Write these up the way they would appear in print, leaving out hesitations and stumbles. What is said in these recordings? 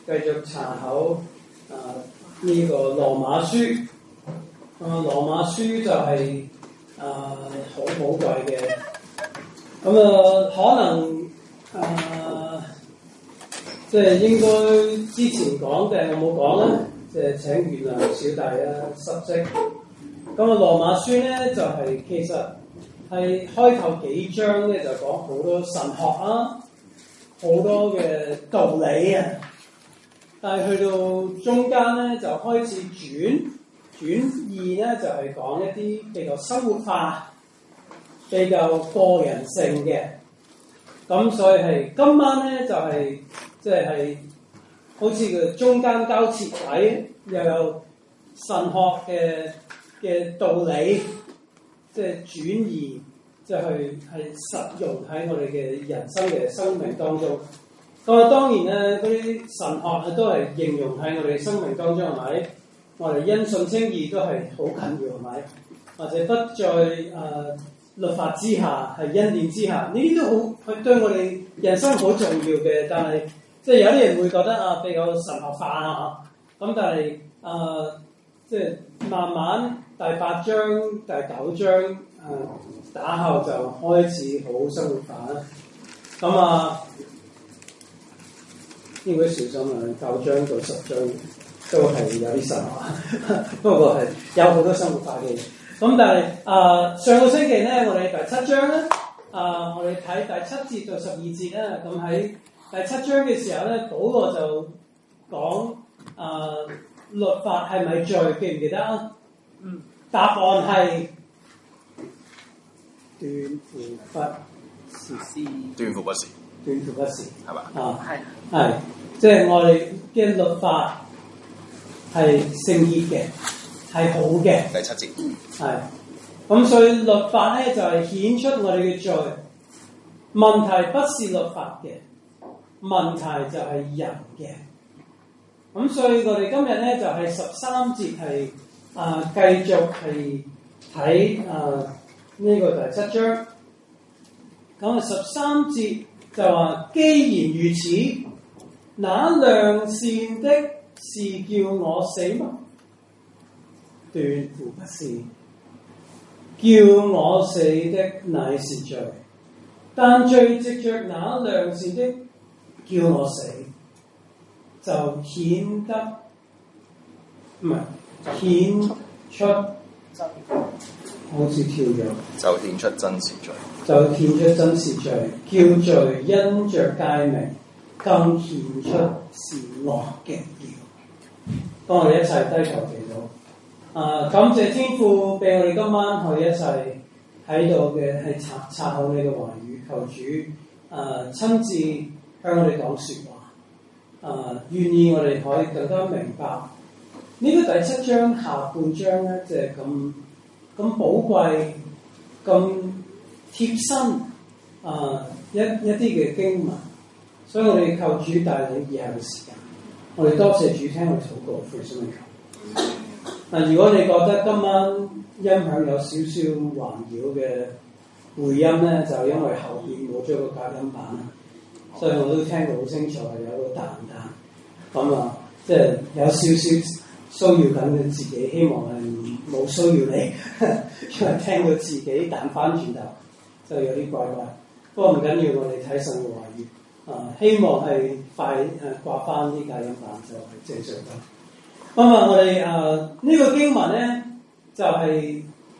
繼續查考呢個羅馬書。羅馬書就係好寶貴嘅。可能即係應該之前講嘅我冇講啦，即係請原諒小弟失職。羅馬書咧就係其實係開頭幾章咧就講好多神學啦，好多嘅道理啊，但係去到中間咧就開始轉移咧，就係講一啲比較生活化、比較個人性嘅。咁所以係今晚咧就係即係好似個中間交切位，又有神學嘅道理，即係轉移，即係係實用喺我哋嘅人生嘅生命當中。咁當然咧，嗰啲神學都係應用喺我哋生命當中，係咪？我哋因信稱義都係好緊要，係咪？或者不在律法之下，係恩典之下，呢啲都好對我哋人生好重要嘅。但係即係有啲人會覺得比較神學化啊，咁但係即係慢慢第8章、第9章打後就開始好生活化啦。咁應該小心9章到10章都係有啲神學，不過係有好多生活化嘅嘢。咁但係上個星期咧，我哋第7章咧，我哋睇第7節到12節咧。咁喺第7章嘅時候咧，保羅就講律法係咪罪？記唔記得啊？答案係斷乎不是。 斷乎不是。 斷乎不是， 係嘛？ 係，即係我哋嘅律法係聖潔嘅，係好嘅。 第7節。 係，咁所以律法咧就係顯出我哋嘅罪。問題不是律法嘅，問題就係人嘅。咁所以我哋今日咧就係13節係繼續係睇呢個第7章。咁13節就話：既然如此，那良善的是叫我死嗎？斷乎不是，叫我死的乃是罪。但罪藉着那良善的叫我死，就顯出好似跳咗， 就顯出真是罪， 就顯出真是罪，叫罪因着誡命，更顯出是惡嘅了。當我哋一齊低頭祈禱，感謝天父俾我哋今晚可以一齊喺度嘅係查考你嘅話語，求主親自向我哋講說話，願意我哋可以更加明白呢個第7章下半章咧，就係咁寶貴、咁貼身一啲嘅經文，所以我哋求主帶領以後嘅時間，我哋多謝主聽我哋禱告，奉主名求。如果你覺得今晚音響有少少環繞嘅回音咧，就因為後邊冇咗個隔音板，所以我都聽到好清楚係有個彈彈，即係有少少騷擾緊佢自己，希望係冇騷擾你，因為聽到自己彈翻轉頭，就有啲怪怪。不過唔緊要，我哋睇神嘅話語，希望係快掛翻啲隔音板就係正常嘅。我哋呢個經文咧就係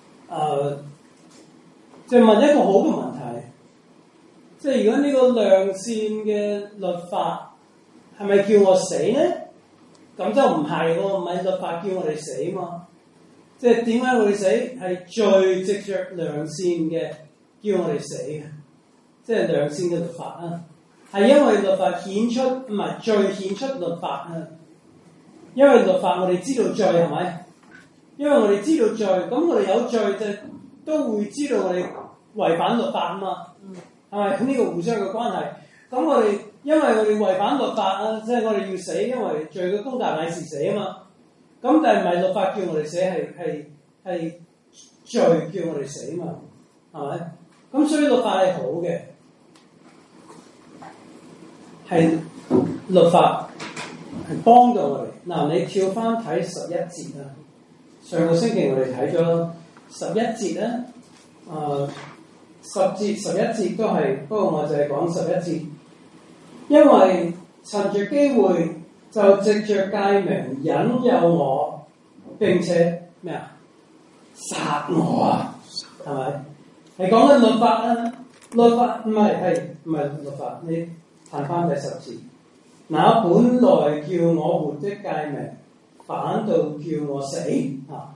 就問一個好嘅問題，即係如果呢個良善嘅律法係咪叫我死咧？咁就唔係喎，唔係律法叫我哋死嘛。即係點解我哋死？係罪藉着良善嘅叫我哋死嘅，即係良善嘅律法啊，係因為律法顯出，唔係罪顯出律法啊。因為律法我哋知道罪係咪？因為我哋知道罪，咁我哋有罪就都會知道我哋違反律法啊嘛，係咪？咁呢個互相嘅關係。咁我哋因為我哋違反律法啊，即係我哋要死，因為罪嘅工價乃是死啊嘛。咁但係唔係律法叫我哋死，係罪叫我哋死啊嘛，係咪？咁所以律法係好嘅，係律法幫到我哋。嗱，你跳翻睇11節啦。上個星期我哋睇咗11節啦。10節、11節都係，不過我就係講11節，因為趁住機會就藉着誡命引誘我，並且咩啊？殺我啊，係咪？係講緊律法啦，律法唔係律法，你睇翻第10節。那本來叫我活的誡命，反倒叫我死啊！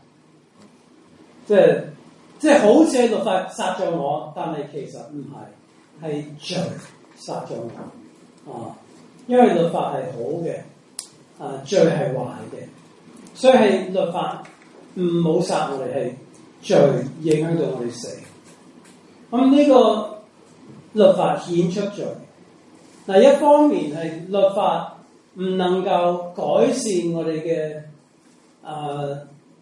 即係好似係律法殺咗我，但係其實唔係，係罪殺咗我啊！因為律法係好嘅，罪係壞嘅，所以係律法唔好殺我哋，係罪影響到我哋死。咁呢個律法顯出罪。嗱，一方面係律法唔能夠改善我哋嘅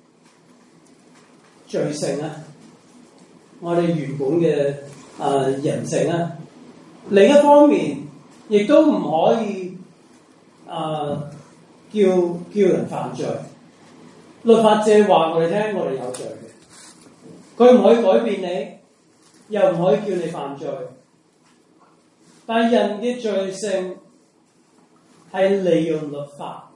罪性啊，我哋原本嘅人性啊。另一方面，亦都唔可以叫人犯罪。律法只係話我哋聽，我哋有罪嘅，佢唔可以改變你，又唔可以叫你犯罪。但係人嘅罪性係利用律法，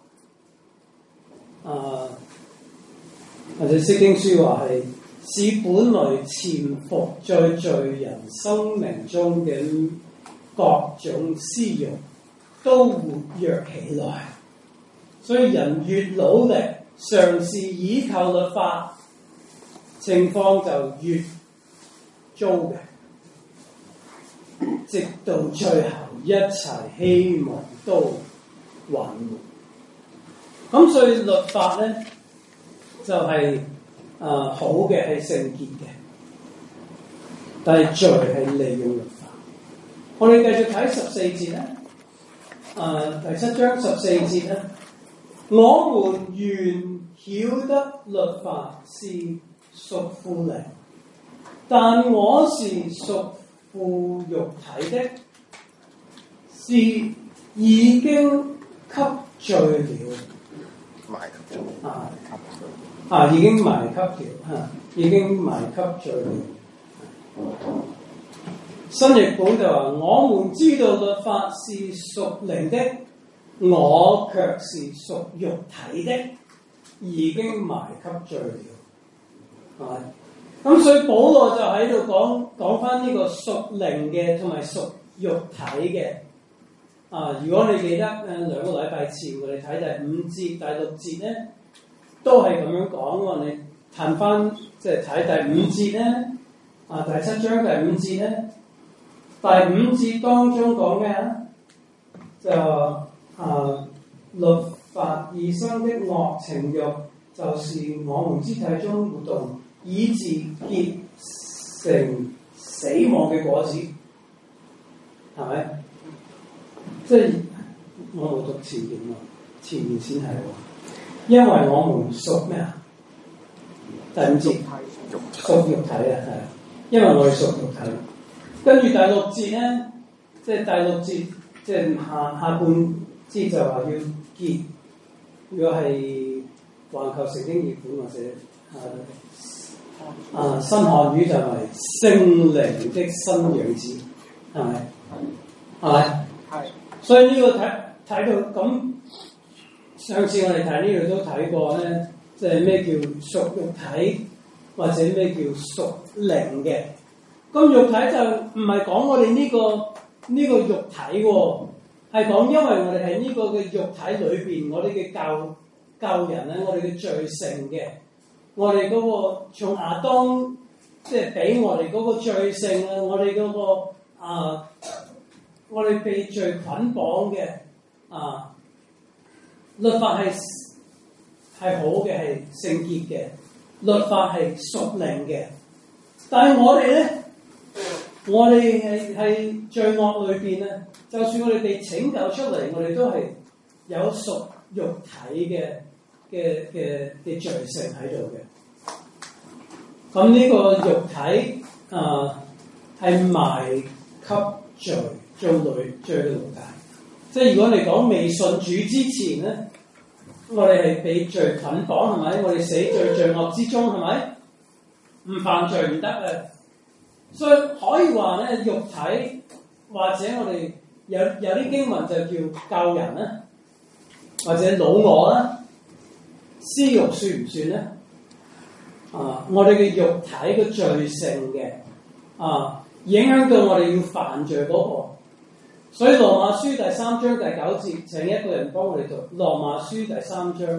或者釋經書話係使本來潛伏在罪人生命中嘅各種私慾都活躍起來。所以人越努力嘗試依靠律法，情況就越糟嘅。直到最後，一切希望都幻沒。咁所以律法咧就係好嘅，係聖潔嘅，但係罪係利用律法。我哋繼續睇14節咧，第7章14節咧，我們原曉得律法是屬乎靈，但我是屬乎肉體的，是已經給罪了，已經賣給了，已經賣給罪了。新譯本就話：我們知道律法是屬靈的，我卻是屬肉體的，已經賣給罪了。咁所以保羅就喺度講翻呢個屬靈嘅同埋屬肉體嘅。如果你記得2個禮拜前我哋睇第5節、第6節咧，都係咁樣講喎。你睇翻即係睇第5節咧，第7章第5節咧，第5節當中講咩啊？就律法而生的惡情慾，就是我們肢體中活動，以致結成死亡嘅果子，係咪？即係我冇讀前面喎，前面先係喎。因為我們屬咩啊？第5節屬肉體啊，係。因為我哋屬肉體。跟住第6節咧，即係第6節，即係下半節就話要結。如果係環球聖經譯本或者新漢語就係聖靈的新樣子，係咪？係咪？係。所以呢個睇到咁，上次我哋睇呢度都睇過咧，即係咩叫屬肉體，或者咩叫屬靈嘅。咁肉體就唔係講我哋呢個肉體喎，係講因為我哋喺呢個嘅肉體裏邊，我哋嘅救人咧，我哋嘅罪性嘅，我哋嗰個從亞當即係俾我哋嗰個罪性啊，我哋嗰個我哋被罪捆綁嘅律法係好嘅，係聖潔嘅，律法係屬靈嘅。但係我哋咧，我哋係罪惡裏邊咧，就算我哋被拯救出嚟，我哋都係有屬肉體嘅罪性喺度嘅。咁呢個肉體係賣給罪。做罪嘅奴隸，即係如果你講未信主之前咧， 我哋係被罪捆綁係咪？我哋死在罪惡之中係咪？唔犯罪唔得啊！所以可以話咧，肉體或者我哋有啲經文就叫救人啦，或者老我啦，私欲算唔算咧？我哋嘅肉體嘅罪性嘅影響到我哋要犯罪嗰個。所以羅馬書第3章第9節，請一個人幫我哋讀羅馬書第3章第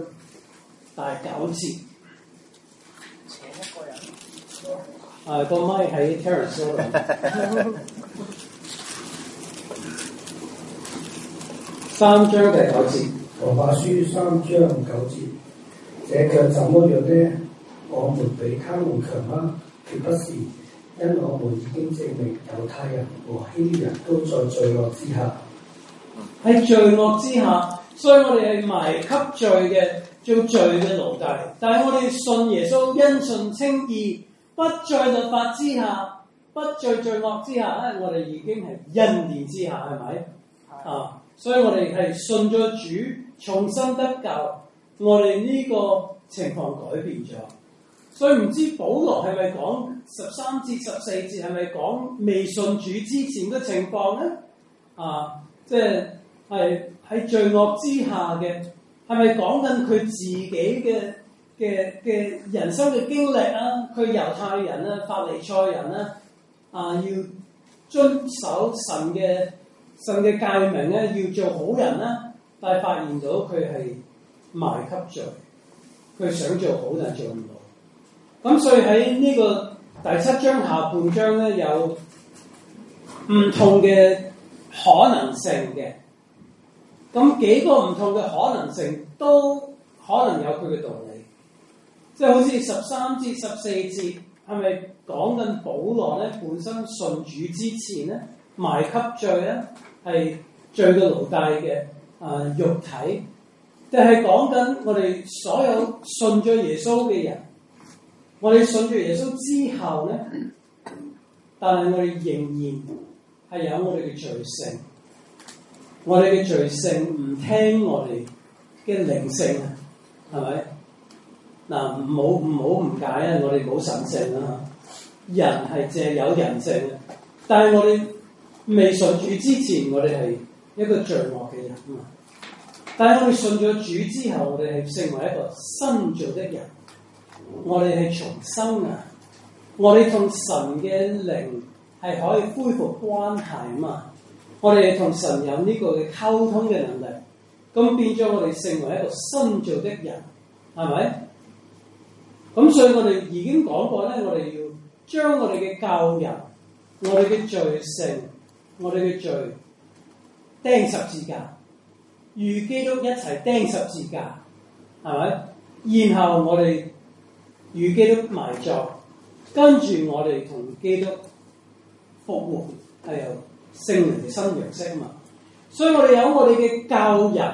9節。 請一個人。 個咪喺 Terence 嗰度。3章第9節。 羅馬書3章9節，這卻怎麼樣呢？我們比他們強嗎？絕不是，因我們已經證明猶太人和希臘人都在罪惡之下。 喺罪惡之下，所以我哋係埋給罪嘅，做罪嘅奴隸。但係我哋信耶穌，因信稱義，不在律法之下，不在罪惡之下咧，我哋已經係恩典之下，係咪？所以我哋係信咗主，重新得救，我哋呢個情況改變咗。所以唔知保羅係咪講13節14節係咪講未信主之前嘅情況咧？即係喺罪惡之下嘅，係咪講緊佢自己嘅人生嘅經歷啊？佢猶太人啊、法利賽人啊，要遵守神嘅誡命咧，要做好人啦，但係發現到佢係埋給罪，佢想做好但做唔到。咁所以喺呢個第7章下半章咧，有唔同嘅可能性嘅。咁幾個唔同嘅可能性都可能有佢嘅道理。即係好似13節14節，係咪講緊保羅咧本身信主之前咧埋給罪咧係罪嘅奴隸嘅肉體，定係講緊我哋所有信咗耶穌嘅人？我哋信咗耶穌之後咧，但係我哋仍然係有我哋嘅罪性，我哋嘅罪性唔聽我哋嘅靈性啊，係咪？嗱，唔好誤解啊！我哋冇神性啊，人係淨係有人性嘅，但係我哋未信主之前，我哋係一個罪惡嘅人啊嘛。但係我哋信咗主之後，我哋係成為一個新造的人。我哋係重生啊！我哋同神嘅靈係可以恢復關係啊嘛！我哋同神有呢個嘅溝通嘅能力，咁變咗我哋成為一個新造的人，係咪？咁所以我哋已經講過咧，我哋要將我哋嘅救人、我哋嘅罪性、我哋嘅罪釘十字架，與基督一齊釘十字架，係咪？然後我哋與基督埋葬，跟住我哋同基督復活，係由聖靈嘅新樣式嘛。所以我哋有我哋嘅救人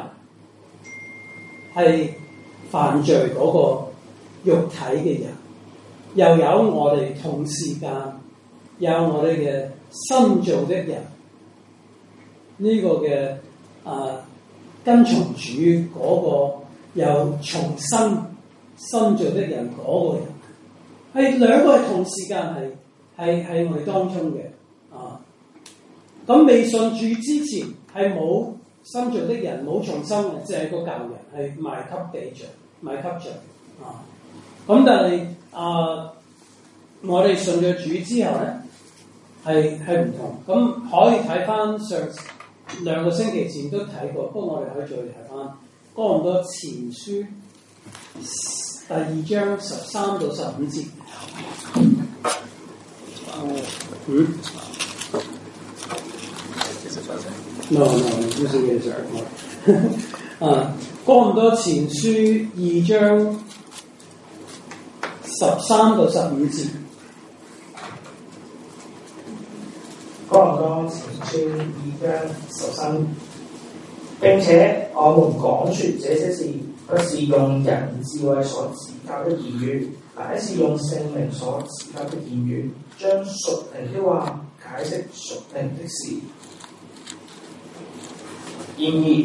係犯罪嗰個肉體嘅人，又有我哋同時間有我哋嘅新造的人，呢、這個嘅跟從主嗰個又重新造的人嗰個人，係兩個係同時間係我哋當中嘅咁未信主之前係冇新造的人，冇重生嘅，即係個舊人係賣給地罪，賣給罪咁但係我哋信咗主之後咧，係唔同。咁可以睇翻上2個星期前都睇過，不過我哋可以再睇翻哥林多前書第2章13到15節。No, this is哥林多前書2章13到15節。 哥林多前書2章13，並且我們講説這些事，不是用人智慧所指教的言語，乃是用聖靈所指教的言語，將屬靈的話解釋屬靈的事。然而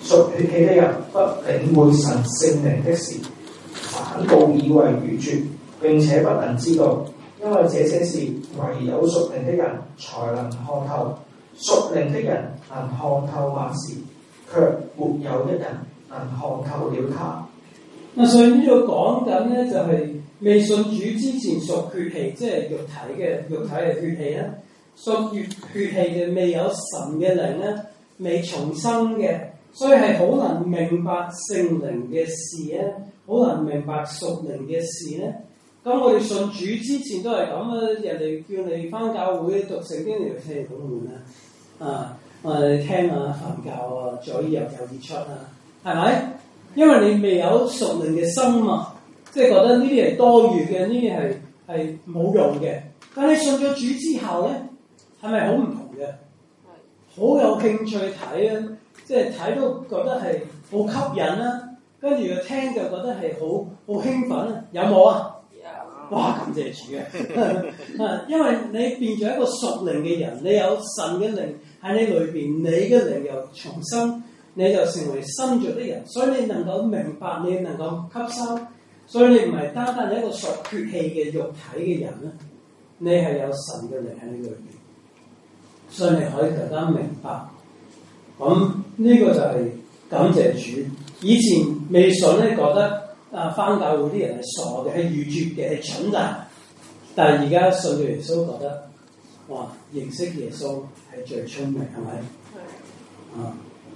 屬血氣的人不領會神聖靈的事，反倒以為愚拙，並且不能知道，因為這些事唯有屬靈的人才能看透。屬靈的人能看透萬事，卻沒有一人能看透了他。 嗱，所以呢度講緊咧，就係未信主之前屬血氣，即係肉體嘅血氣咧，屬血氣嘅未有神嘅靈咧，未重生嘅，所以係好難明白聖靈嘅事咧，好難明白屬靈嘅事咧。咁我哋信主之前都係咁啊，人哋叫你返教會讀聖經嚟聽好悶啊，我哋聽下梵教啊，左耳入右耳出啊，係咪？因為你未有屬靈嘅心啊，即係覺得呢啲係多餘嘅，呢啲係冇用嘅。但你信咗主之後咧，係咪好唔同嘅？好有興趣睇啊，即係睇到覺得係好吸引啦，跟住又聽就覺得係好興奮啊，有冇啊？哇！感謝主啊！因為你變咗一個屬靈嘅人，你有神嘅靈喺你裏邊，你嘅靈又重生，你就成為新造的人，所以你能夠明白，你能夠吸收，所以你唔係單單一個屬血氣嘅肉體嘅人啦，你係有神嘅靈喺你裏邊，所以你可以更加明白。咁呢個就係感謝主。以前未信咧，覺得返教會啲人係傻嘅，係愚拙嘅，係蠢㗎。但係而家信咗耶穌，覺得哇，認識耶穌係最聰明，係咪？啊，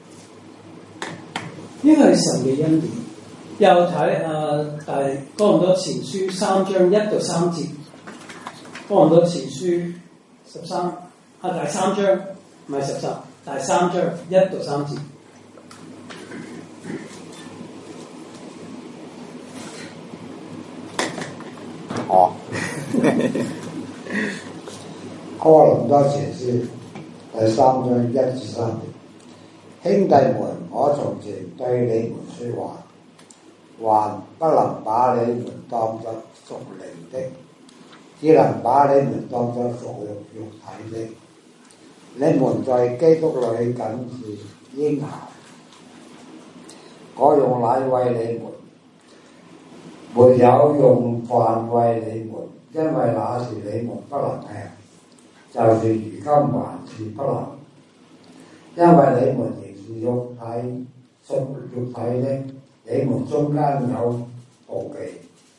呢個係神嘅恩典。又睇第哥林多前書3章1到3節，哥林多前書第3章唔係13，第3章1到3節。 哦，哥林多前書第3章1至3節，兄弟們，我從前對你們說話，還不能把你們當作屬靈的，只能把你們當作屬肉體的。你們在基督裏僅是嬰孩，我用奶餵你們，沒有用飯餵你們，因為那時你們不能吃，就是如今還是不能，因為你們仍是肉體屬肉體的，你們中間有妒忌、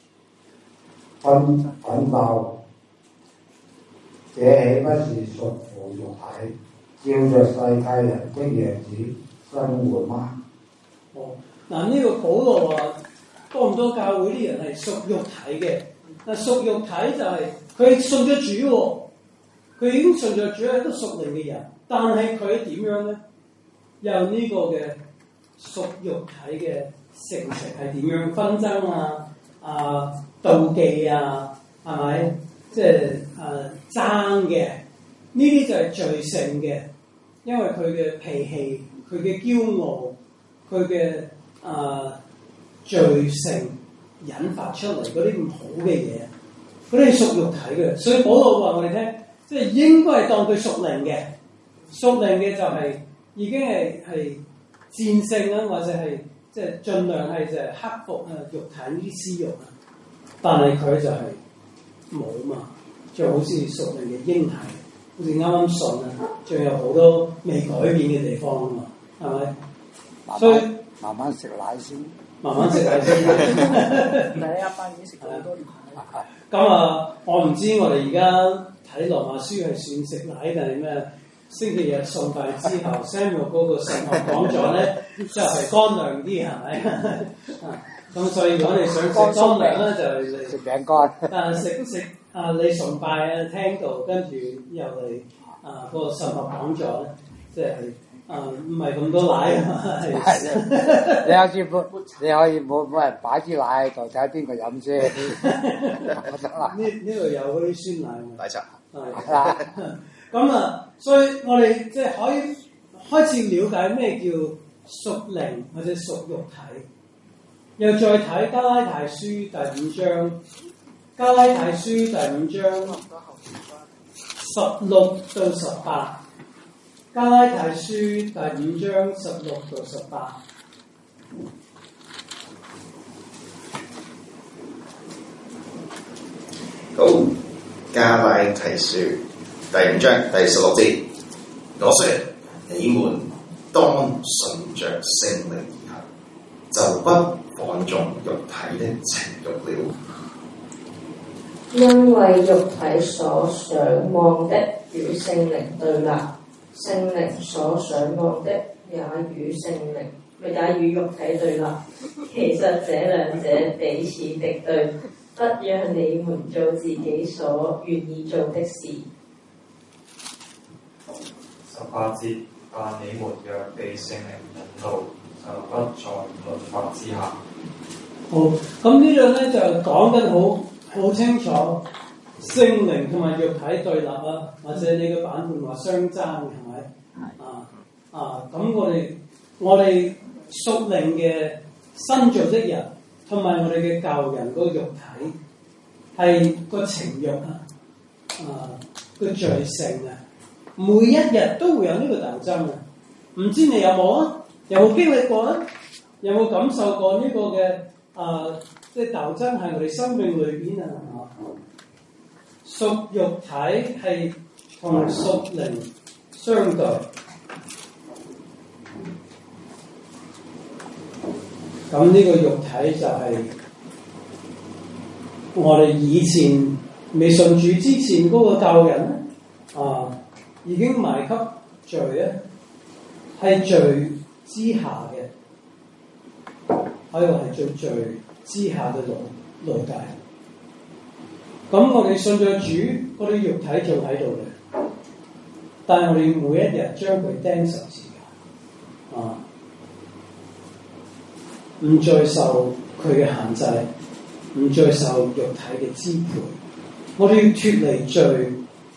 奮鬥，這豈不是屬乎肉體，照着世界人的樣子生活嗎？ 嗱，呢個保羅話，多唔多教會啲人係屬肉體嘅？嗱，屬肉體就係佢信咗主喎，佢已經信咗主係一個屬靈嘅人，但係佢點樣咧？有呢個嘅屬肉體嘅性情係點樣？紛爭啊、妒忌啊，係咪？即係爭嘅，呢啲就係罪性嘅，因為佢嘅脾氣、佢嘅驕傲、佢嘅罪性引發出嚟嗰啲唔好嘅嘢，嗰啲係屬肉體嘅。所以保羅話我哋聽，即係應該係當佢屬靈嘅，屬靈嘅就係已經係戰勝啦，或者係即係盡量係就係克服肉體呢啲私慾啊。但係佢就係冇嘛，就好似屬靈嘅嬰孩，好似啱啱信啊，仲有好多未改變嘅地方啊嘛，係咪？所以慢慢食奶先， 慢慢食奶先。 第一班已經食咗好多年。 咁我唔知我哋而家睇羅馬書係算食奶定係咩？星期日送飯之後，Samuel 嗰個神學講座咧，就係乾糧啲，係咪？咁所以如果你想食乾糧咧，就嚟食餅乾。 但係食你崇拜啊，聽到跟住又嚟嗰個神學講座咧，即係。唔係咁多奶啊嘛，你可以冇人擺支奶喺度，睇下邊個飲先。 呢度有嗰啲酸奶嘛？ 奶茶。 係。咁所以我哋即係可以開始了解咩叫屬靈或者屬肉體。又再睇加拉太書第5章，加拉太書第5章16到18。 加拉太書第5章16到18。 好，加拉太書第5章第16節，我說你們當順着聖靈而行，就不放縱肉體的情慾了。 因為肉體所想望的與聖靈對立，聖靈所想望的也與肉體對立。其實這兩者彼此敵對，不讓你們做自己所願意做的事。 18節，但你們若被聖靈引導，就不在律法之下。 好，咁呢度咧就講得好清楚，聖靈同埋肉體對立啊，或者你嘅版本話相爭嘅係咪？咁我哋屬靈嘅新造的人，同埋我哋嘅舊人個肉體係個情慾個罪性啊，每一日都會有呢個鬥爭啊！唔知你有冇啊？有冇經歷過啊？有冇感受過呢個嘅即係鬥爭喺我哋生命裏邊啊？屬肉體係同屬靈相對。咁呢個肉體就係我哋以前未信主之前嗰個舊人已經埋給罪咧，係罪之下嘅，可以話係罪之下嘅奴隸。咁我哋信咗主，嗰啲肉體仲喺度嘅，但係我哋每一日將佢釘十字架，唔再受佢嘅限制，唔再受肉體嘅支配。我哋要脫離罪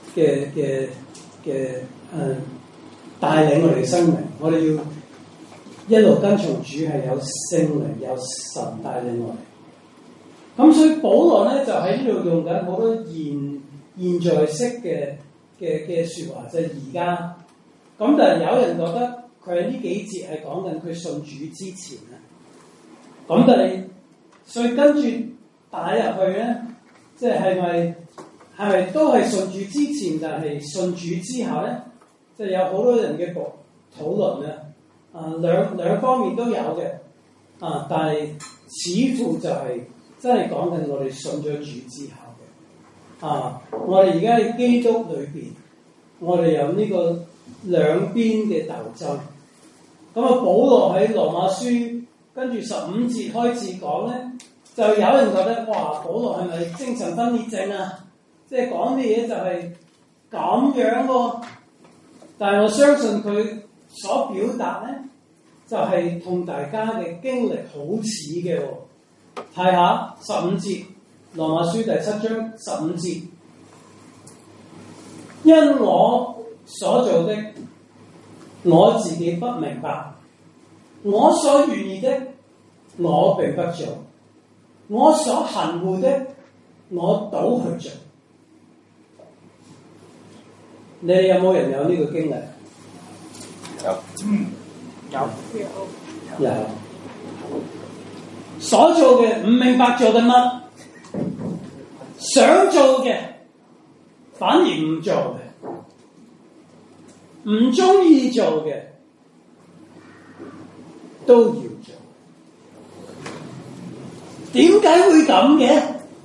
嘅帶領我哋嘅生命。我哋要一路跟從主，係有聖靈有神帶領我哋。咁所以保羅咧就喺呢度用緊好多現在式嘅説話，就係而家。咁但係有人覺得佢喺呢幾節係講緊佢信主之前咧。咁但係，所以跟住打入去咧，即係咪都係信主之前，但係信主之後咧，即係有好多人嘅討論啊，兩方面都有嘅，但係似乎就係真係講緊我哋信咗主之後嘅，我哋而家喺基督裏邊，我哋有呢個兩邊嘅鬥爭。咁保羅喺羅馬書。跟住15節開始講咧，就有人覺得哇，保羅係咪精神分裂症啊？即係講啲嘢就係咁樣喎。但係我相信佢所表達咧，就係同大家嘅經歷好似嘅喎。睇下15節，羅馬書第7章15節，因我所做的，我自己不明白。我所願意的，我並不做；我所恨惡的，我倒去做。你哋有冇人有呢個經歷？有。所做嘅唔明白做緊乜，想做嘅反而唔做嘅，唔中意做嘅都要做。點解會咁嘅？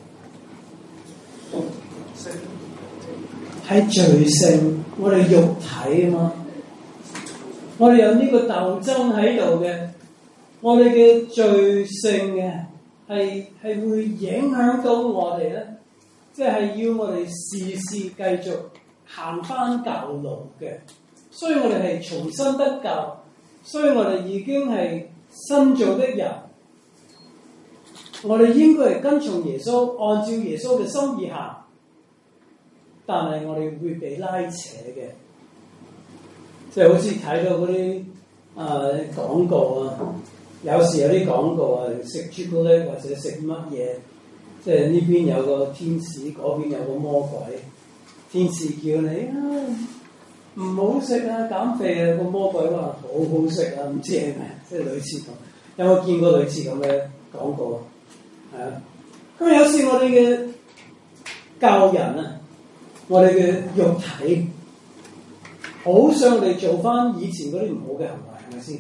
係罪性，我哋肉體啊嘛，我哋有呢個鬥爭喺度嘅，我哋嘅罪性嘅係會影響到我哋咧，即係要我哋時時繼續行翻舊路嘅，所以我哋係重新得救，所以我哋已經係新造的人，我哋應該係跟從耶穌，按照耶穌嘅心意行。但係我哋會被拉扯嘅，即係好似睇到嗰啲廣告啊，有時有啲廣告啊，食朱古力或者食乜嘢，即係呢邊有個天使，嗰邊有個魔鬼，天使叫你唔好食啊，減肥啊，個魔鬼話好好食啊，唔正啊，即係類似咁。有冇見過類似咁嘅廣告啊？係啊。咁有時我哋嘅教人啊，我哋嘅肉體，好想我哋做翻以前嗰啲唔好嘅行為，係咪先？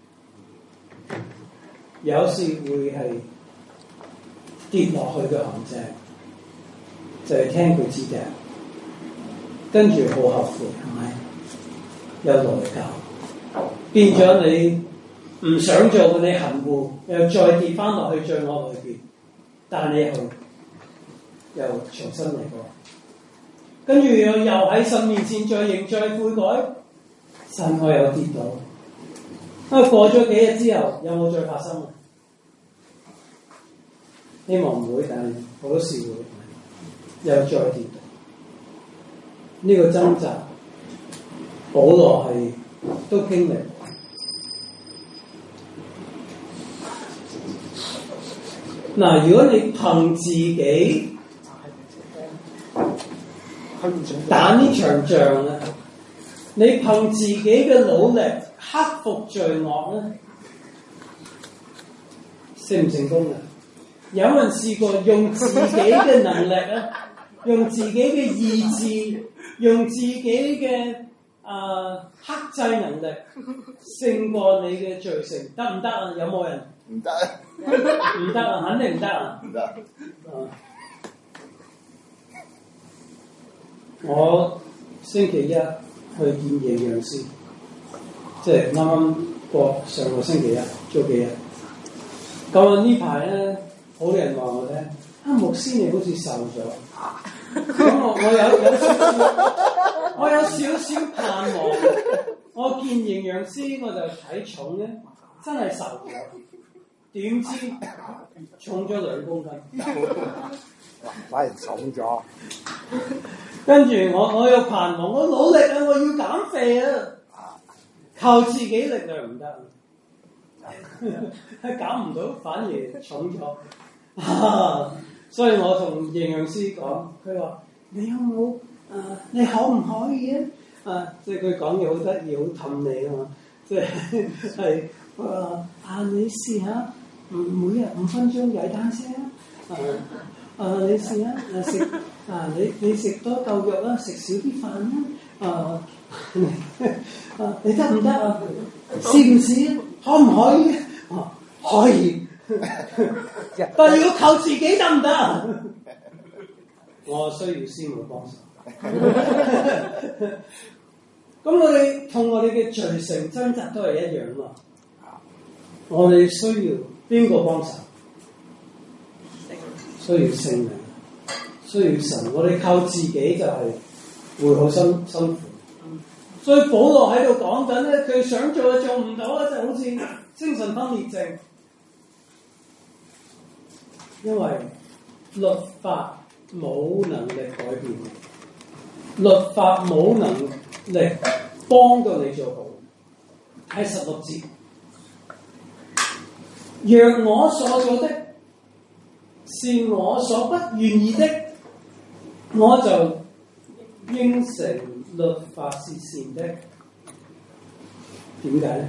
有時會係跌落去嘅陷阱，就係聽佢指嘅，跟住好後悔，係咪？有內疚，變咗你唔想做嘅，你含糊，又再跌翻落去罪惡裏邊，但你又重新嚟過，跟住又喺神面前再認再悔改，神我又跌到。過咗幾日之後，有冇再發生啊？希望唔會，但係好多時會，又再跌到。呢個掙扎，保羅係都經歷。嗱，如果你憑自己打呢場仗咧，你憑自己嘅努力克服罪惡咧，成唔成功嘅？有人試過用自己嘅能力咧，用自己嘅意志，用自己嘅克制能力勝過你嘅罪成，得唔得啊？有冇人？ 唔得， 唔得啊！肯定唔得啊！ 唔得。 我星期一去見營養師，即係啱啱過上個星期一，做幾日。咁呢排咧，好多人話我咧，牧師你好似瘦咗。咁我有少少盼望。我見營養師我就睇重咧，真係瘦咗。點知重咗2公斤， 反而重咗。 跟住我有盼望，我努力啊，我要減肥啊，靠自己力量唔得，減唔到，反而重咗。所以我同營養師講，佢話你有冇你可唔可以啊？即係佢講嘢好得意，好氹你啊嘛，即係你試下。每日5分鐘踩單車你試下食你食多嚿肉啦，食少啲飯啦，你得唔得啊？試唔試？可唔可以？可以，但係要靠自己得唔得？我需要師母幫手。咁我哋同我哋嘅罪成掙扎都係一樣嘛。我哋需要邊個幫手？需要聖靈，需要神。我哋靠自己就係會好辛苦。所以保羅喺度講緊咧，佢想做就做唔到啊，就好似精神分裂症。因為律法冇能力改變，律法冇能力幫到你做好。喺16節。若我所做的是我所不願意的，我就應承律法是善的。點解咧？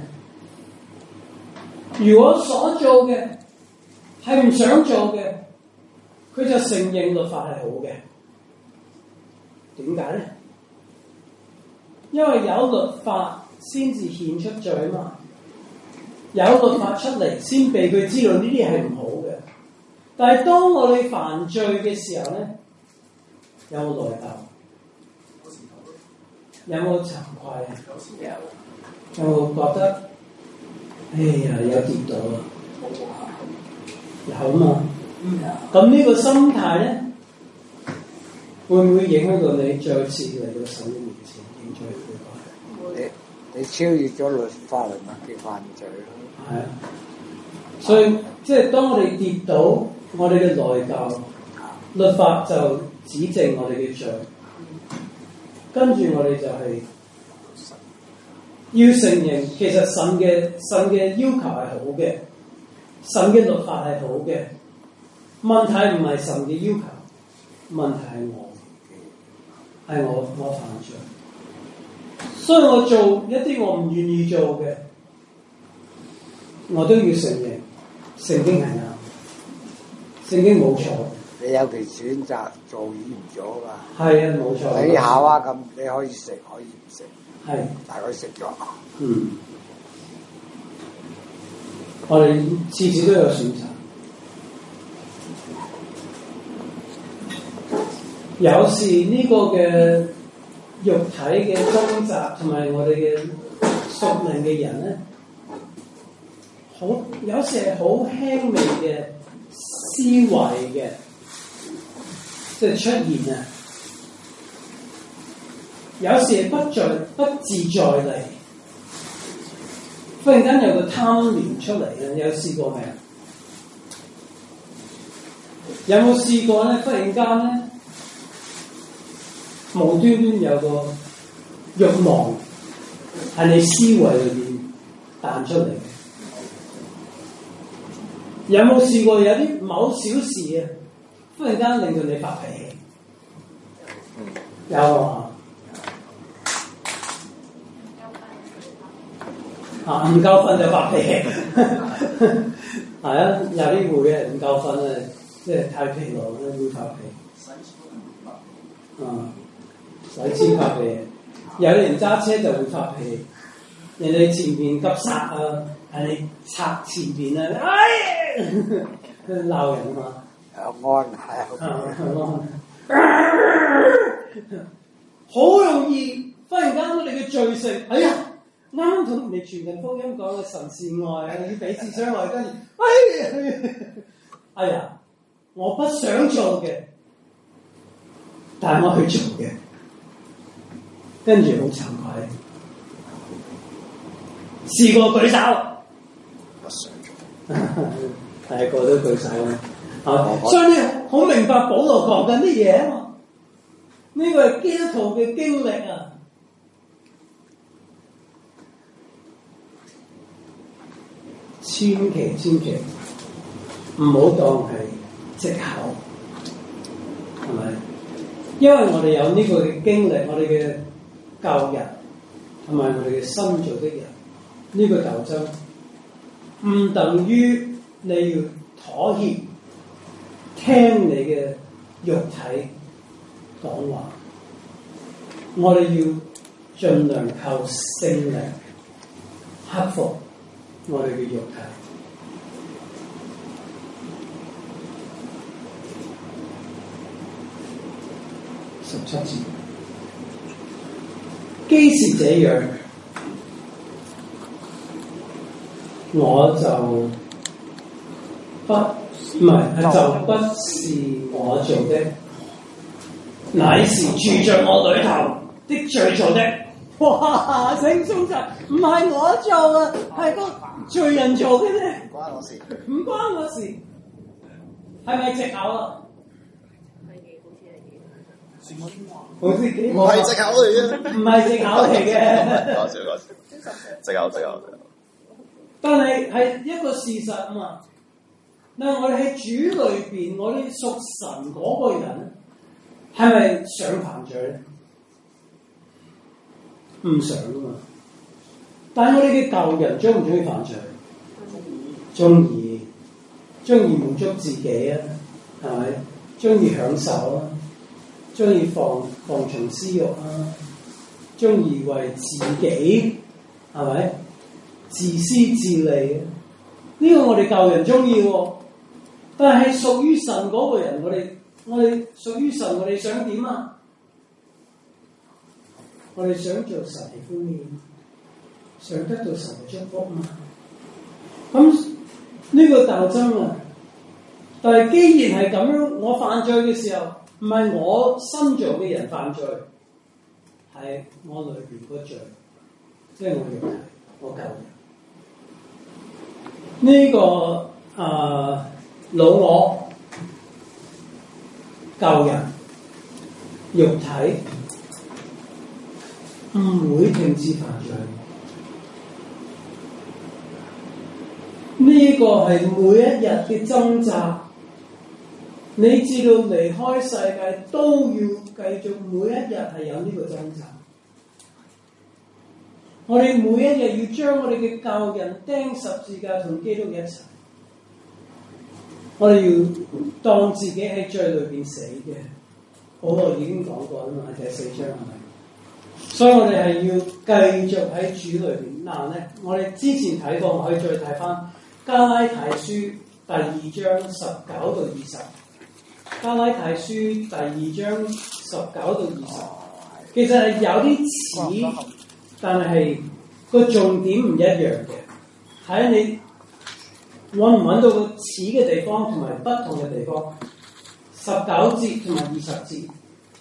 如果所做嘅係唔想做嘅，佢就承認律法係好嘅。點解咧？因為有律法先至顯出罪啊嘛。有律法出嚟，先俾佢知道呢啲係唔好嘅。但係當我哋犯罪嘅時候咧，有冇內疚？有冇慚愧啊？有冇覺得哎呀有跌到啊？有嘛？咁呢個心態咧，會唔會影響到你再次嚟到神嘅面前認罪悔改？ 你超越咗律法嚟嘛？叫犯罪咯。 係啊，所以即係當我哋跌倒，我哋嘅內疚，律法就指正我哋嘅罪，跟住我哋就係要承認，其實神嘅要求係好嘅，神嘅律法係好嘅，問題唔係神嘅要求，問題係我犯罪。 所以我做一啲我唔願意做嘅，我都要承認聖經係啱，聖經冇錯。 你有其選擇做與唔做㗎。 係啊，冇錯。 你夏娃咁，你可以食，可以唔食。 係。 但係佢食咗。 嗯。我哋次次都有選擇。有時呢個嘅肉體嘅掙扎同埋我哋嘅屬靈嘅人咧，有時係好輕微嘅思維嘅，即係出現啊！有時係不自在嚟，忽然間有個貪念出嚟啊！有試過未啊？有冇試過咧？忽然間咧？無端端有個慾望喺你思維裏邊彈出嚟嘅，有冇試過有啲某小事啊，忽然間令到你發脾氣？有啊，唔夠瞓就發脾氣，係啊，有啲會啊，唔夠瞓啊，即係太疲勞咧會發脾氣，使錢發脾氣，有人揸車就會發脾氣，人哋前面急剎啊，係你擦前邊啊，哎，佢鬧人嘛，好容易忽然間我哋嘅罪性，哎呀，啱啱同你傳緊福音講嘅神是愛啊，要彼此相愛，跟住，哎呀，我不想做嘅，但係我去做嘅。跟住好慚愧，試過舉手， 不想做， 係個都舉手啦。所以你好明白保羅講緊啲嘢啊嘛，呢個係基督徒嘅經歷啊。千祈唔好當係藉口，係咪？因為我哋有呢個嘅經歷，我哋嘅舊人同埋我哋嘅新造的人，呢個鬥爭唔等於你要妥協，聽你嘅肉體講話。我哋要盡量靠聖靈克服我哋嘅肉體。17節，既是這樣，我就不是我做的，乃是住在我裏頭的罪做的。哇！聖經就唔係我做啊，係個罪人做嘅啫， 唔關我事， 唔關我事，係咪藉口啊？好似幾唔係藉口嚟嘅， 唔係藉口嚟嘅。 講笑，藉口。 但係一個事實啊嘛。嗱，我哋喺主裏邊，我哋屬神嗰個人，係咪想犯罪咧？唔想啊嘛。但係我哋嘅舊人中唔中意犯罪？中意滿足自己啊，係咪？中意享受啊？中意放縱私欲啊，中意為自己係咪自私自利啊？呢個我哋舊人中意喎，但係屬於神嗰個人，我哋屬於神，我哋想點啊？我哋想做神嘅歡喜，想得到神嘅祝福嘛。咁呢個鬥爭啊！但係既然係咁樣，我犯罪嘅時候，唔係我新造嘅人犯罪，係我裏邊個罪，即係我肉體，我舊人。呢個老我舊人肉體唔會停止犯罪。呢個係每一日嘅掙扎。你知道離開世界都要繼續每一日係有呢個掙扎。 我哋每一日要將我哋嘅舊人釘十字架同基督一齊。我哋要當自己喺罪裏邊死嘅。保羅已經講過啦嘛，第4章係咪？所以我哋係要繼續喺主裏邊。嗱咧，我哋之前睇過，我可以再睇翻加拉太書第2章19到20。加拉太書第2章19到20，其實係有啲似，但係個重點唔一樣嘅。睇下你揾唔揾到個似嘅地方同埋不同嘅地方。19節同埋20節。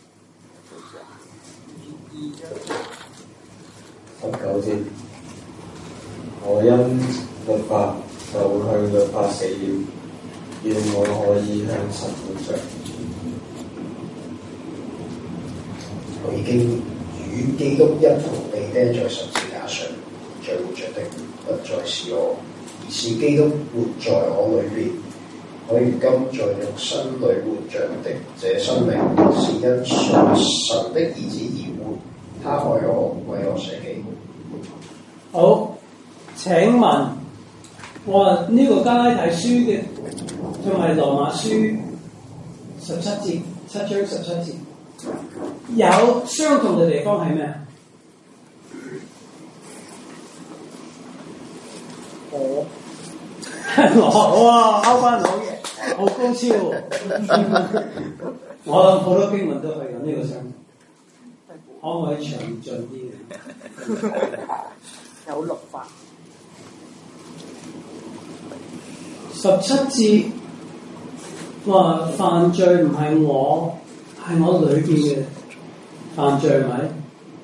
19節，我因律法就向律法死了，願我可以向神活着。 我已經與基督一同被釘在十字架上，在活着的不再是我，而是基督活在我裏邊。我如今在肉身裏活着的這生命，是因信神的兒子而活，他愛我，為我捨己。 好，請問我話呢個加拉太書嘅同埋羅馬書17節7章17節有相同嘅地方係咩啊？我哇，歐翻好嘢，好高超喎！我諗好多經文都係有呢個相同，可唔可以詳盡啲嘅？ 有律法。 17節話犯罪唔係我，係我裏邊嘅犯罪，係咪？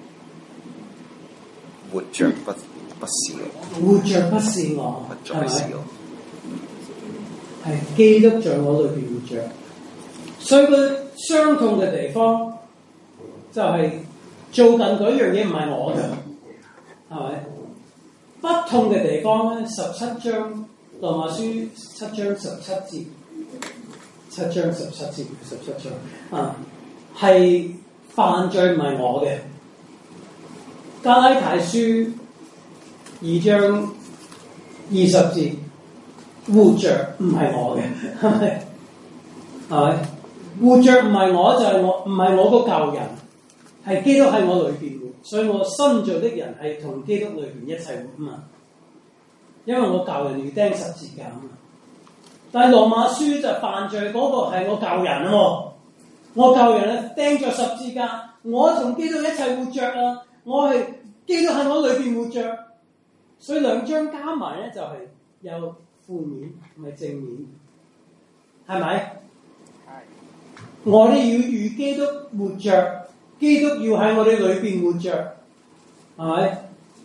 活着不是我， 活着不是我， 不再是我， 係基督在我裏邊活着。所以佢相同嘅地方就係做緊嗰樣嘢唔係我嘅，係咪？不同嘅地方咧，17章羅馬書7章17節，7章17節17章啊，係犯罪唔係我嘅。加拉太書2章20節，活着唔係我嘅，係咪？係咪？活着唔係我，就係我，唔係我個舊人，係基督喺我裏邊活，所以我新造的人係同基督裏邊一齊活啊嘛。因為我舊人要釘十字架啊嘛。但係羅馬書就犯罪嗰個係我舊人喎，我舊人咧釘咗十字架，我同基督一齊活着啊，我係基督喺我裏邊活着，所以兩章加埋咧就係有負面唔係正面，係咪？我哋要與基督活着，基督要喺我哋裏邊活着，係咪？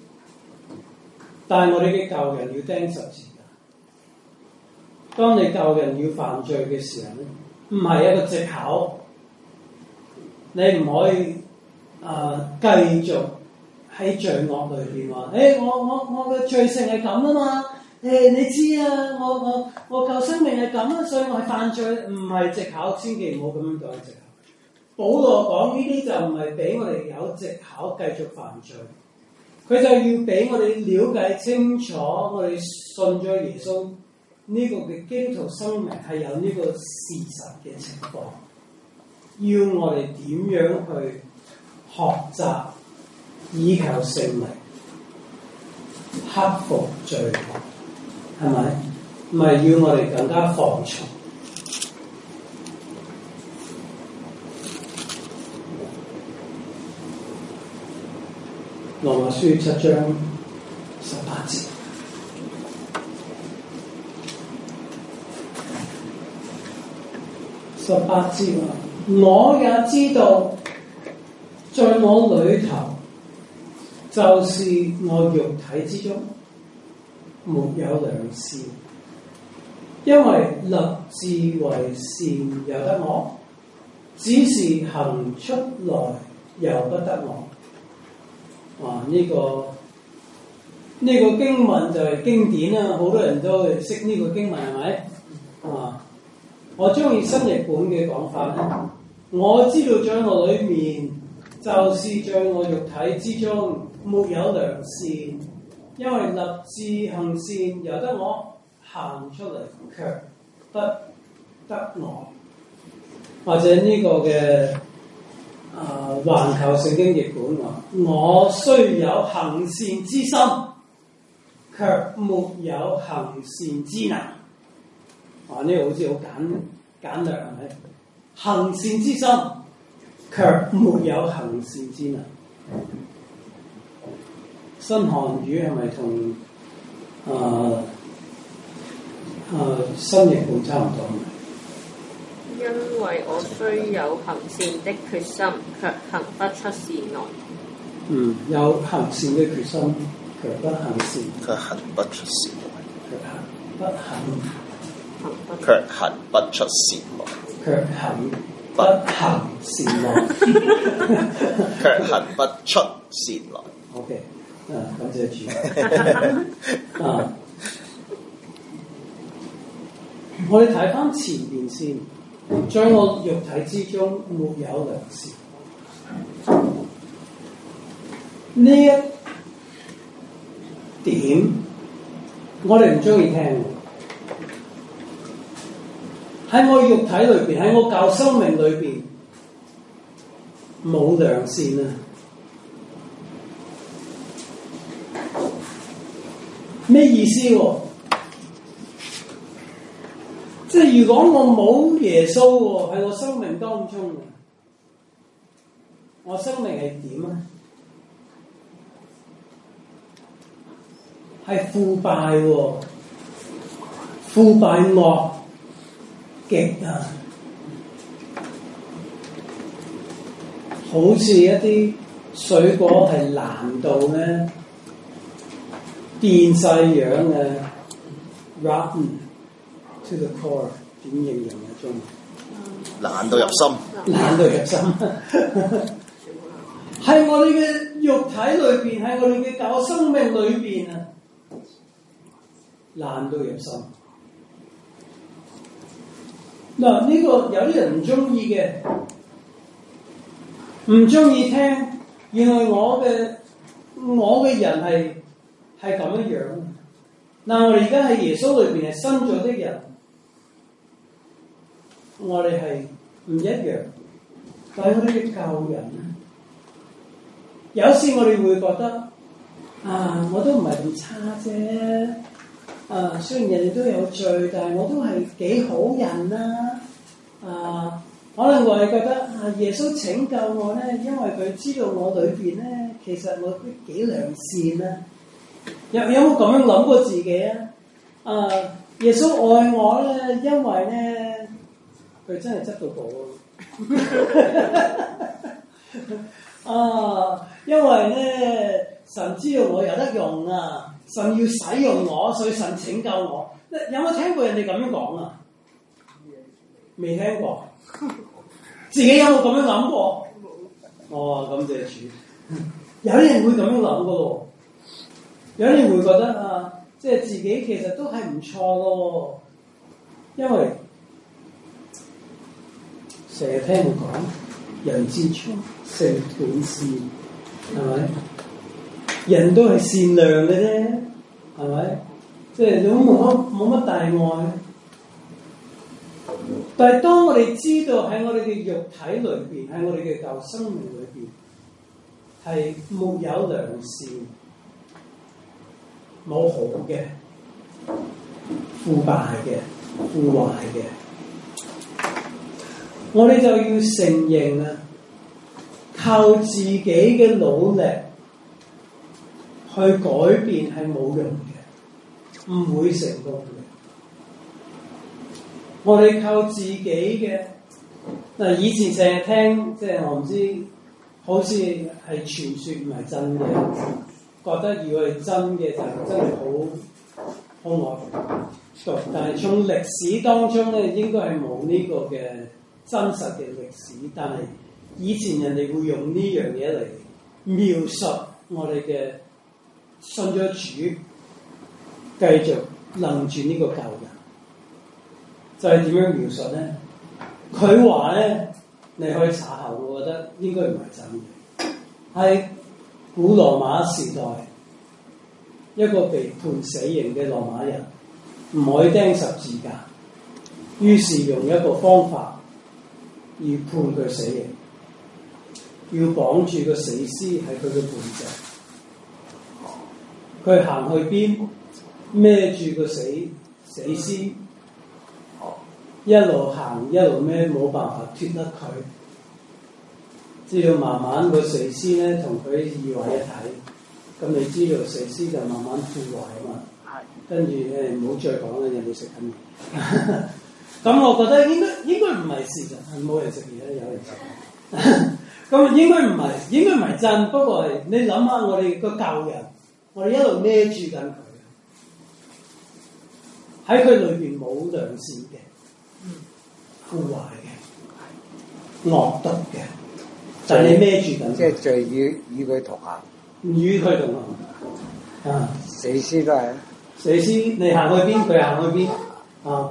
但係我哋嘅舊人要釘十字架。當你舊人要犯罪嘅時候咧，唔係一個藉口，你唔可以繼續喺罪惡裏邊話，我嘅罪性係咁啊嘛。你知啊，我舊生命係咁啊，所以我係犯罪，唔係藉口，千祈唔好咁樣講藉口。保羅講呢啲就唔係俾我哋有藉口繼續犯罪，佢就要俾我哋了解清楚，我哋信咗耶穌呢個嘅基督徒生命係有呢個事實嘅情況，要我哋點樣去學習依靠聖靈，克服罪惡，係咪？唔係要我哋更加放縱。羅馬書7章18節，我也知道，在我裏頭，就是我肉體之中，沒有良善，因為立志為善由得我，只是行出來由不得我。哇！呢個經文就係經典啦，好多人都識呢個經文係咪？我中意新譯本嘅講法咧，我知道在我裏面，就是在我肉體之中沒有良善，因為立志行善，由得我行出嚟，卻不得我。或者呢個嘅環球聖經譯本話：我雖有行善之心，卻沒有行善之能。呢個好似好簡略係咪？行善之心，卻沒有行善之能。新漢語係咪同新譯本差唔多？ 因為我雖有行善的決心，卻行不出善來。 有行善嘅決心，卻不行善。 卻行不出善來。 卻行不出善來。卻行不出善來。OK， 感謝主。我哋睇翻前面先，在我肉體之中沒有良善。呢一點我哋唔中意聽。喺我肉體裏邊，喺我舊生命裏邊冇良善啊！咩意思喎？即係如果我冇耶穌喎，喺我生命當中，我生命係點啊？係腐敗喎，腐敗惡極啊！好似一啲水果係爛到咧變晒樣嘅 rotten to the core， 點形容啊？中文爛到入心， 爛到入心，喺我哋嘅肉體裏邊，喺我哋嘅舊生命裏邊啊，爛到入心。嗱，呢個有啲人唔中意嘅，唔中意聽。原來我嘅人係咁樣樣。嗱，我哋而家喺耶穌裏邊係新咗的人，我哋係唔一樣。但係我哋嘅舊人，有時我哋會覺得我都唔係咁差啫。雖然人哋都有罪，但係我都係幾好人啦。可能我係覺得耶穌拯救我咧，因為佢知道我裏邊咧，其實我都幾良善啦。有冇咁樣諗過自己啊？耶穌愛我咧，因為咧佢真係執到寶因為咧神知道我有得用啊。神要使用我，所以神拯救我。有冇聽過人哋咁樣講啊？未聽過。自己有冇咁樣諗過？感謝主。有啲人會咁樣諗噶喎。有啲人會覺得即係自己其實都係唔錯咯。因為成日聽佢講，人之初性本善，係咪？人都係善良嘅啫，係咪？即係都冇乜大愛。但係當我哋知道喺我哋嘅肉體裏邊，喺我哋嘅舊生命裏邊，係沒有良善、冇好嘅、腐敗嘅、腐壞嘅，我哋就要承認靠自己嘅努力去改變係冇用嘅，唔會成功嘅。我哋靠自己嘅以前成日聽，即係我唔知，好似係傳說唔係真嘅，覺得如果係真嘅就真係好惡毒。但係從歷史當中咧，應該係冇呢個嘅真實嘅歷史。但係以前人哋會用呢樣嘢嚟描述我哋嘅信咗主，繼續楞住呢個舊人，就係點樣描述咧？佢話咧，你可以查下，我覺得應該唔係真嘅，係古羅馬時代一個被判死刑嘅羅馬人唔可以釘十字架，於是用一個方法要判佢死刑，要綁住個死屍喺佢嘅背脊，佢行去邊孭住個死屍，一路行一路孭，冇辦法脫得佢，直到慢慢個死屍咧同佢二為一體，咁你知道死屍就慢慢腐壞啊嘛。跟住唔好再講啦，人哋食緊嘢。咁我覺得應該唔係事實，係冇人食嘢，有人食。咁應該唔係真，不過係你諗下我哋個舊人，我哋一路孭住緊佢，喺佢裏邊冇良善嘅，腐壞嘅，惡毒嘅，但係你孭住緊。 即係最與佢同行。 與佢同行。啊！ 死屍都係。 死屍，你行去邊，佢行去邊。啊！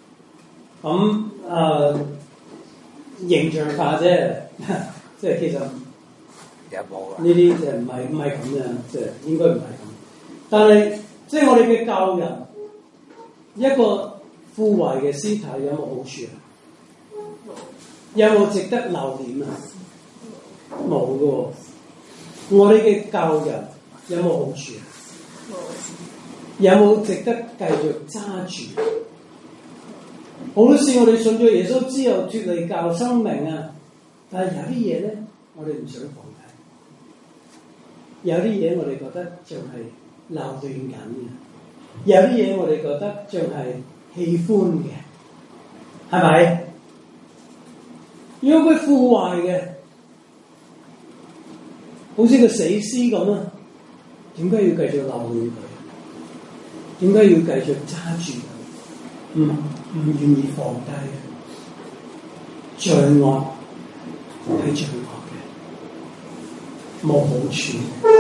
咁形象化啫，即係其實有冇啊？ 呢啲就唔係咁嘅，即係應該唔係咁。但係即係我哋嘅舊人，一個腐壞嘅屍體有冇好處啊？有冇值得留念啊？冇嘅喎。我哋嘅舊人有冇好處啊？有冇值得繼續揸住？好多時我哋信咗耶穌之後脫離舊生命啊，但係有啲嘢咧，我哋唔想放棄；有啲嘢我哋覺得仲係留戀緊嘅；有啲嘢我哋覺得仲係喜歡嘅，係咪？如果佢腐壞嘅，好似個死屍咁啊，點解要繼續留戀佢？點解要繼續揸住佢？唔願意放低嘅，罪惡係罪惡嘅，冇好處，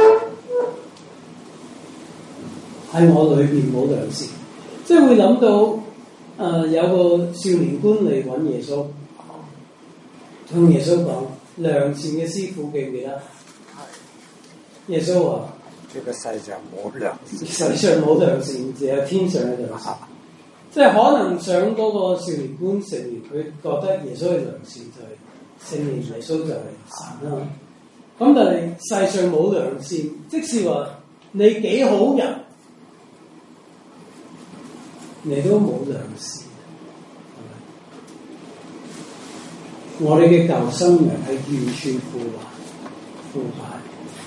喺我裏邊冇良善，即係會諗到有個少年官嚟揾耶穌，同耶穌講良善嘅師傅記唔記得？耶穌話： 呢個世上冇良善， 世上冇良善，只有天上嘅良善。即係可能想嗰個少年官承認，佢覺得耶穌係良善，就係承認耶穌就係神啦。咁但係世上冇良善，即是話你幾好人，你都冇良善。我哋嘅舊生命係完全腐敗，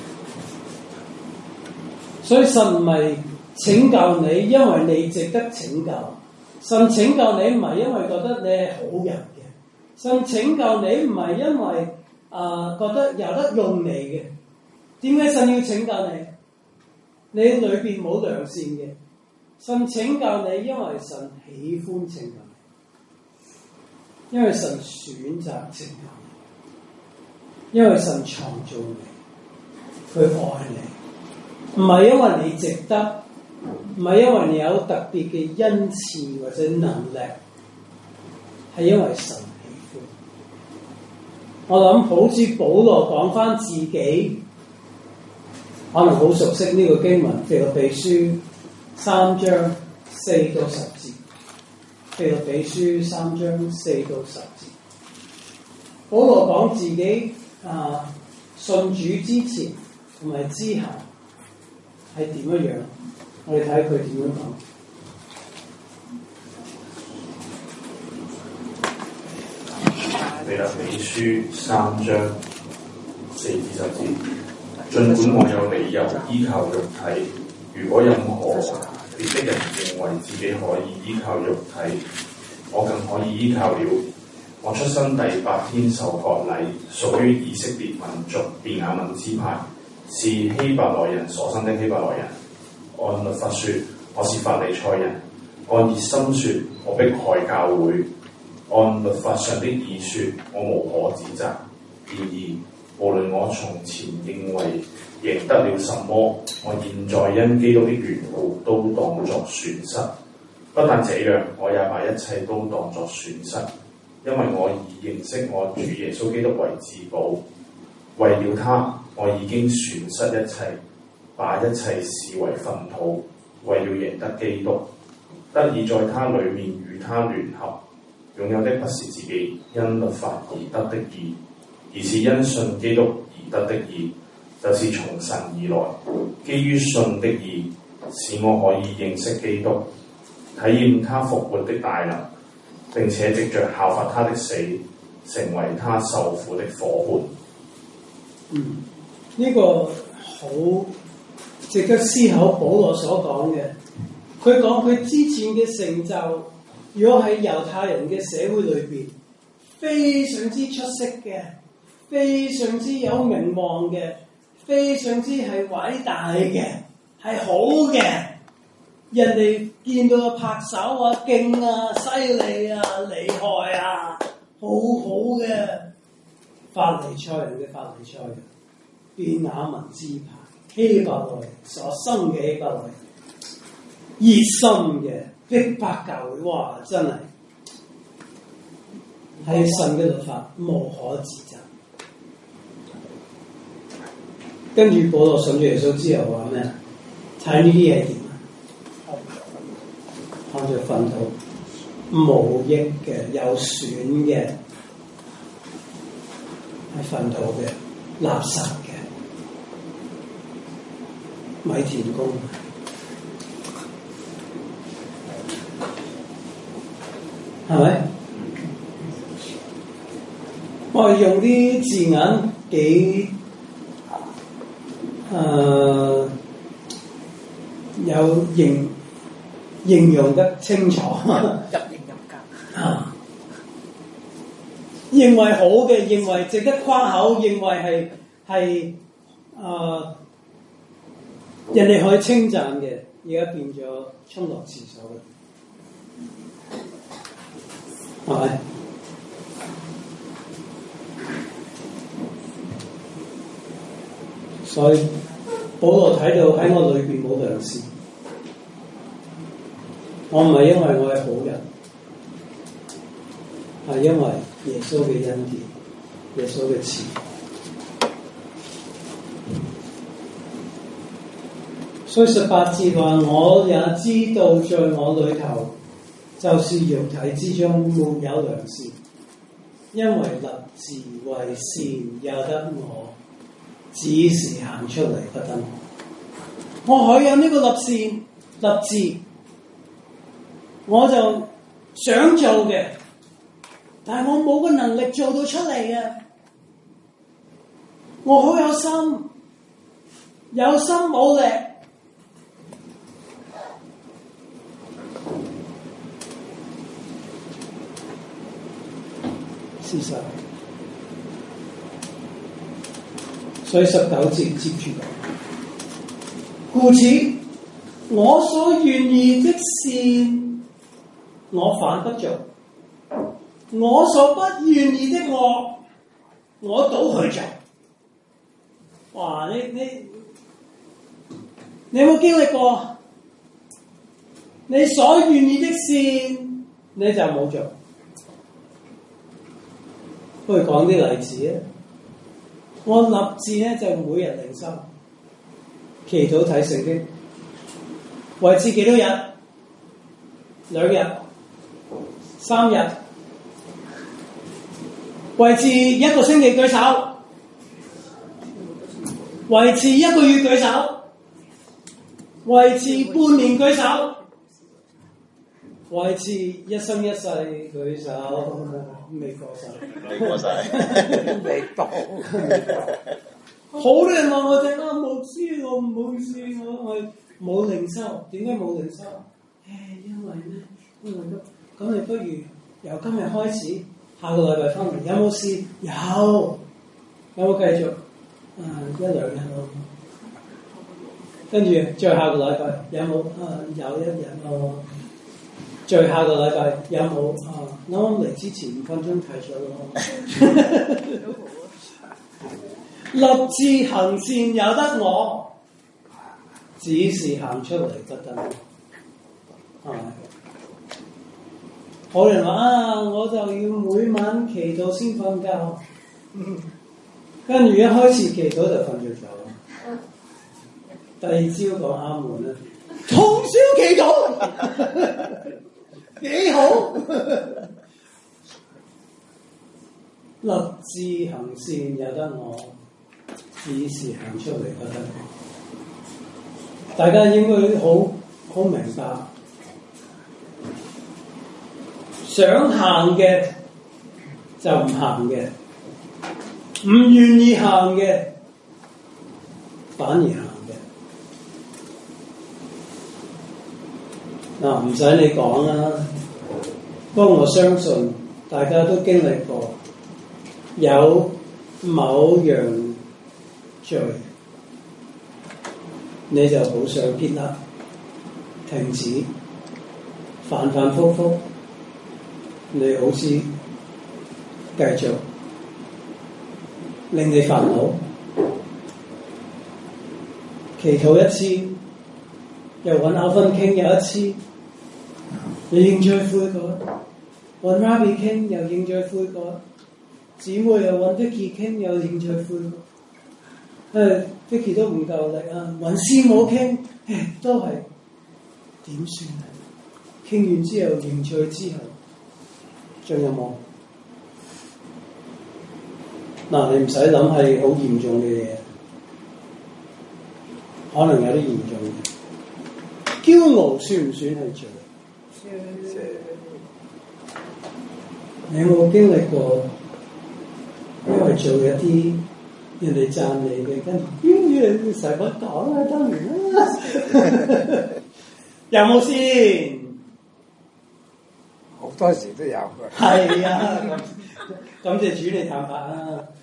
所以神唔係拯救你，因為你值得拯救。神拯救你唔係因為覺得你係好人嘅，神拯救你唔係因為覺得有得用你嘅。點解神要拯救你？你裏邊冇良善嘅，神拯救你，因為神喜歡拯救你，因為神選擇拯救你，因為神創造你，佢愛你，唔係因為你值得。唔係因為你有特別嘅恩賜或者能力，係因為神喜歡。我諗好似保羅講返自己，可能好熟悉呢個經文，腓立比書3章4到10節。腓立比書3章4到10節。保羅講自己信主之前同埋之後係點樣？我哋睇佢點樣講。 腓立比書3章4至10節，儘管我有理由依靠肉體，如果任何別的人認為自己可以依靠肉體，我更可以依靠了。我出生第8天受割禮，屬於以色列民族便雅憫支派，是希伯來人所生的希伯來人。按律法說，我是法利賽人；按熱心說，我迫害教會；按律法上的義說，我無可指責。然而，無論我從前認為贏得了什麼，我現在因基督的緣故都當作損失。不但這樣，我也把一切都當作損失，因為我以認識我主耶穌基督為至寶。為了他， 我已經損失一切，把一切視為糞土，為了贏得基督，得以在他裡面與他聯合。擁有的不是自己因律法而得的義，而是因信基督而得的義，就是從神而來，基於信的義，使我可以認識基督，體驗他復活的大能，並且藉着效法他的死，成為他受苦的夥伴。 呢個好值得思考。保羅所講嘅，佢講佢之前嘅成就，如果喺猶太人嘅社會裏邊，非常之出色嘅，非常之有名望嘅，非常之係偉大嘅，係好嘅，人哋見到拍手啊，勁啊，犀利啊，厲害啊，好好嘅。法利賽人嘅法利賽人，便雅憫支派，希伯來所生嘅希伯來，熱心嘅逼迫教會，哇！真係係神嘅律法無可指責。跟住保羅信咗耶穌之後話咩？睇呢啲嘢點啊？看著糞土，無益嘅，有損嘅，係糞土嘅，垃圾嘅，米田共。係咪？我哋用啲字眼幾有形容得清楚， 入型入格。 認為好嘅，認為值得誇口，認為係人哋可以稱讚嘅，而家變咗沖落廁所嘅。係咪？所以保羅睇到喺我裏邊冇良善，我唔係因為我係好人，係因為耶穌嘅恩典，耶穌嘅慈愛。所以18節話，我也知道在我裏頭，就是肉體之中沒有良善，因為立志為善由得我，只是行出嚟不得我。我可以有呢個立志，我就想做嘅，但係我冇個能力做到出嚟嘅。我好有心冇力。事實，所以19節接住講，故此我所願意的善，我反不做；我所不願意的惡，我倒去做。哇！你有冇經歷過？你所願意的善，你就冇做。不如講啲例子啊！我立志咧就每日靈修、祈禱、睇聖經，維持幾多日？2日、3日，維持1個星期舉手，維持1個月舉手，維持半年舉手，維持一生一世舉手。未過曬， 未到。 好多人話我哋牧師，我唔好意思，我冇靈修。點解冇靈修？因為咧，咁你不如由今日開始，下個禮拜翻嚟，有冇試？有冇繼續？1-2日咯。跟住再下個禮拜有冇？有1日咯。再下個禮拜有冇啱嚟之前5分鐘睇咗咯。立志行善由得我，只是行出嚟不得我。係咪？好人話我就要每晚祈禱先瞓覺。 跟住一開始祈禱就瞓着咗。第二朝講啱門啦，通宵祈禱幾好。立志行善由得我，只是行出嚟不得我。大家應該好明白，想行嘅就唔行嘅，唔願意行嘅反而行嘅。嗱，唔使你講啦，不過我相信大家都經歷過，有某樣罪，你就好想撇甩、停止、反反覆覆，你好似繼續令你煩惱，祈禱一次，又揾歐芬傾又一次，你認罪悔改，揾 Rabbi 傾又認罪悔改，姊妹又揾 Vicky 傾又認罪悔改，Vicky 都唔夠力啊，揾師母傾，都係點算啊？傾完之後認罪之後，仲有冇？嗱，你唔使諗係好嚴重嘅嘢，可能有啲嚴重嘅。驕傲算唔算係罪？你有冇經歷過？因為做一啲人哋讚你嘅，跟住你使乜講啊？當然啦，有冇先？ 好多時都有嘅。 係啊，感謝主你坦白啊！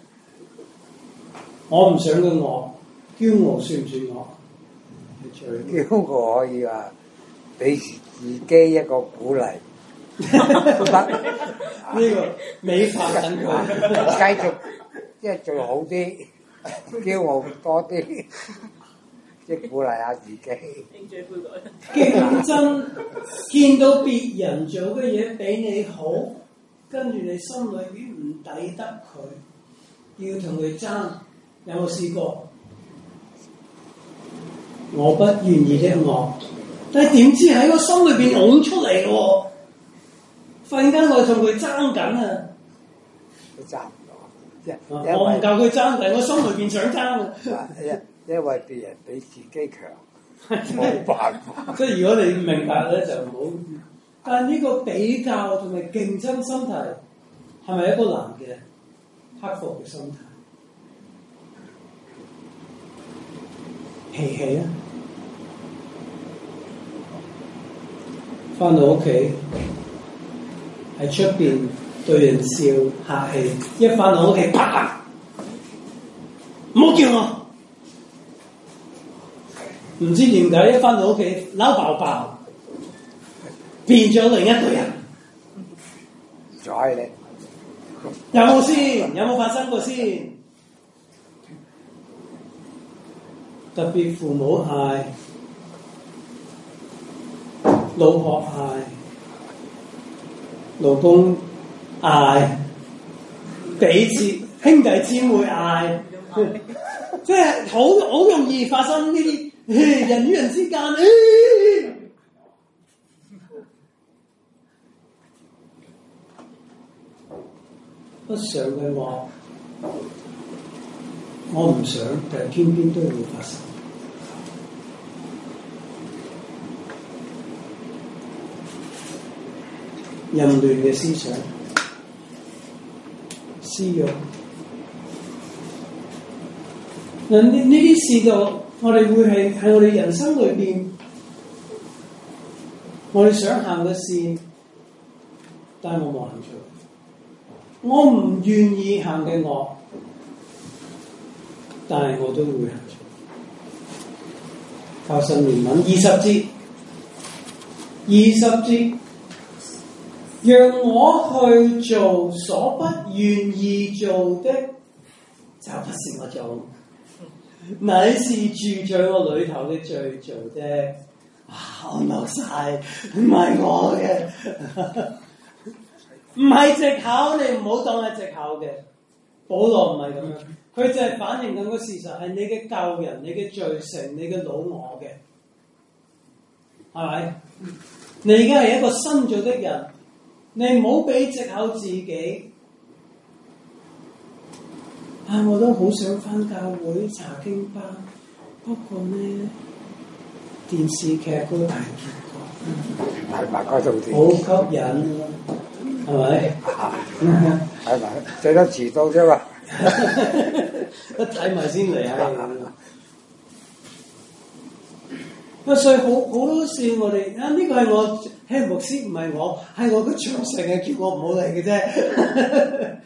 我唔想佢惡，驕傲算唔算惡？ 驕傲可以話俾自己一個鼓勵，都得。 呢個美化緊佢， 繼續即係做好啲，驕傲多啲，即係鼓勵下自己。 競爭，見到別人做嘅嘢比你好，跟住你心裏邊唔抵得佢，要同佢爭，有冇試過？我不願意的惡，但係點知喺個心裏邊湧出嚟喎，忽然間我同佢爭緊啊！ 佢爭唔到， 我唔夠佢爭，但係我心裏邊想爭啊！ 因為別人比自己強，冇辦法。 即係如果你明白咧，就唔好。但係呢個比較同埋競爭心態，係咪一個難嘅克服嘅心態？氣氣啊！翻到屋企喺出邊對人笑客氣，一翻到屋企啪，唔好叫我！唔知點解一翻到屋企嬲爆爆，變咗另一個人。 就係你有冇先？有冇發生過先？特別父母嗌，老婆嗌，老公嗌，彼此兄弟姊妹嗌，即係好容易發生呢啲人與人之間。不想嘅我唔想，但係偏偏都會發生。淫亂嘅思想、私欲，嗱呢啲事就我哋會係喺我哋人生裏邊，我哋想行嘅線，但係我冇行出嚟。我唔願意行嘅惡，但係我都會行出。靠神憐憫20節，讓我去做所不願意做的，就不是我做，乃是住在我裏頭嘅罪做的。我漏晒，唔係我嘅。唔係藉口，你唔好當係藉口嘅。保羅唔係咁樣， 佢就係反映緊個事實係你嘅舊人、你嘅罪性、你嘅老我嘅，係咪？你而家係一個新造的人，你唔好俾藉口自己。我都好想返教會查經班，不過呢，電視劇嗰個大結局， 睇埋嗰套電視好吸引啊，係咪？ 睇埋，最多遲到啫嘛。 一睇埋先嚟啊！所以好多時我哋呢個係我牧師，唔係我，係我嘅長成係叫我唔好嚟嘅啫。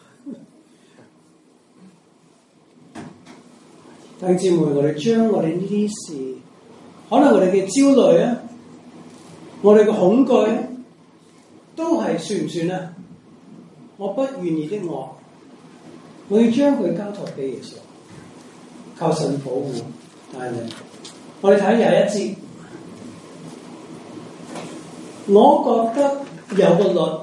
弟兄姊妹，我哋將我哋呢啲事，可能我哋嘅焦慮啊，我哋嘅恐懼啊，都係算唔算啊？我不願意的我要將佢交託俾耶穌，靠神保護帶領。我哋睇21節，我覺得有個律，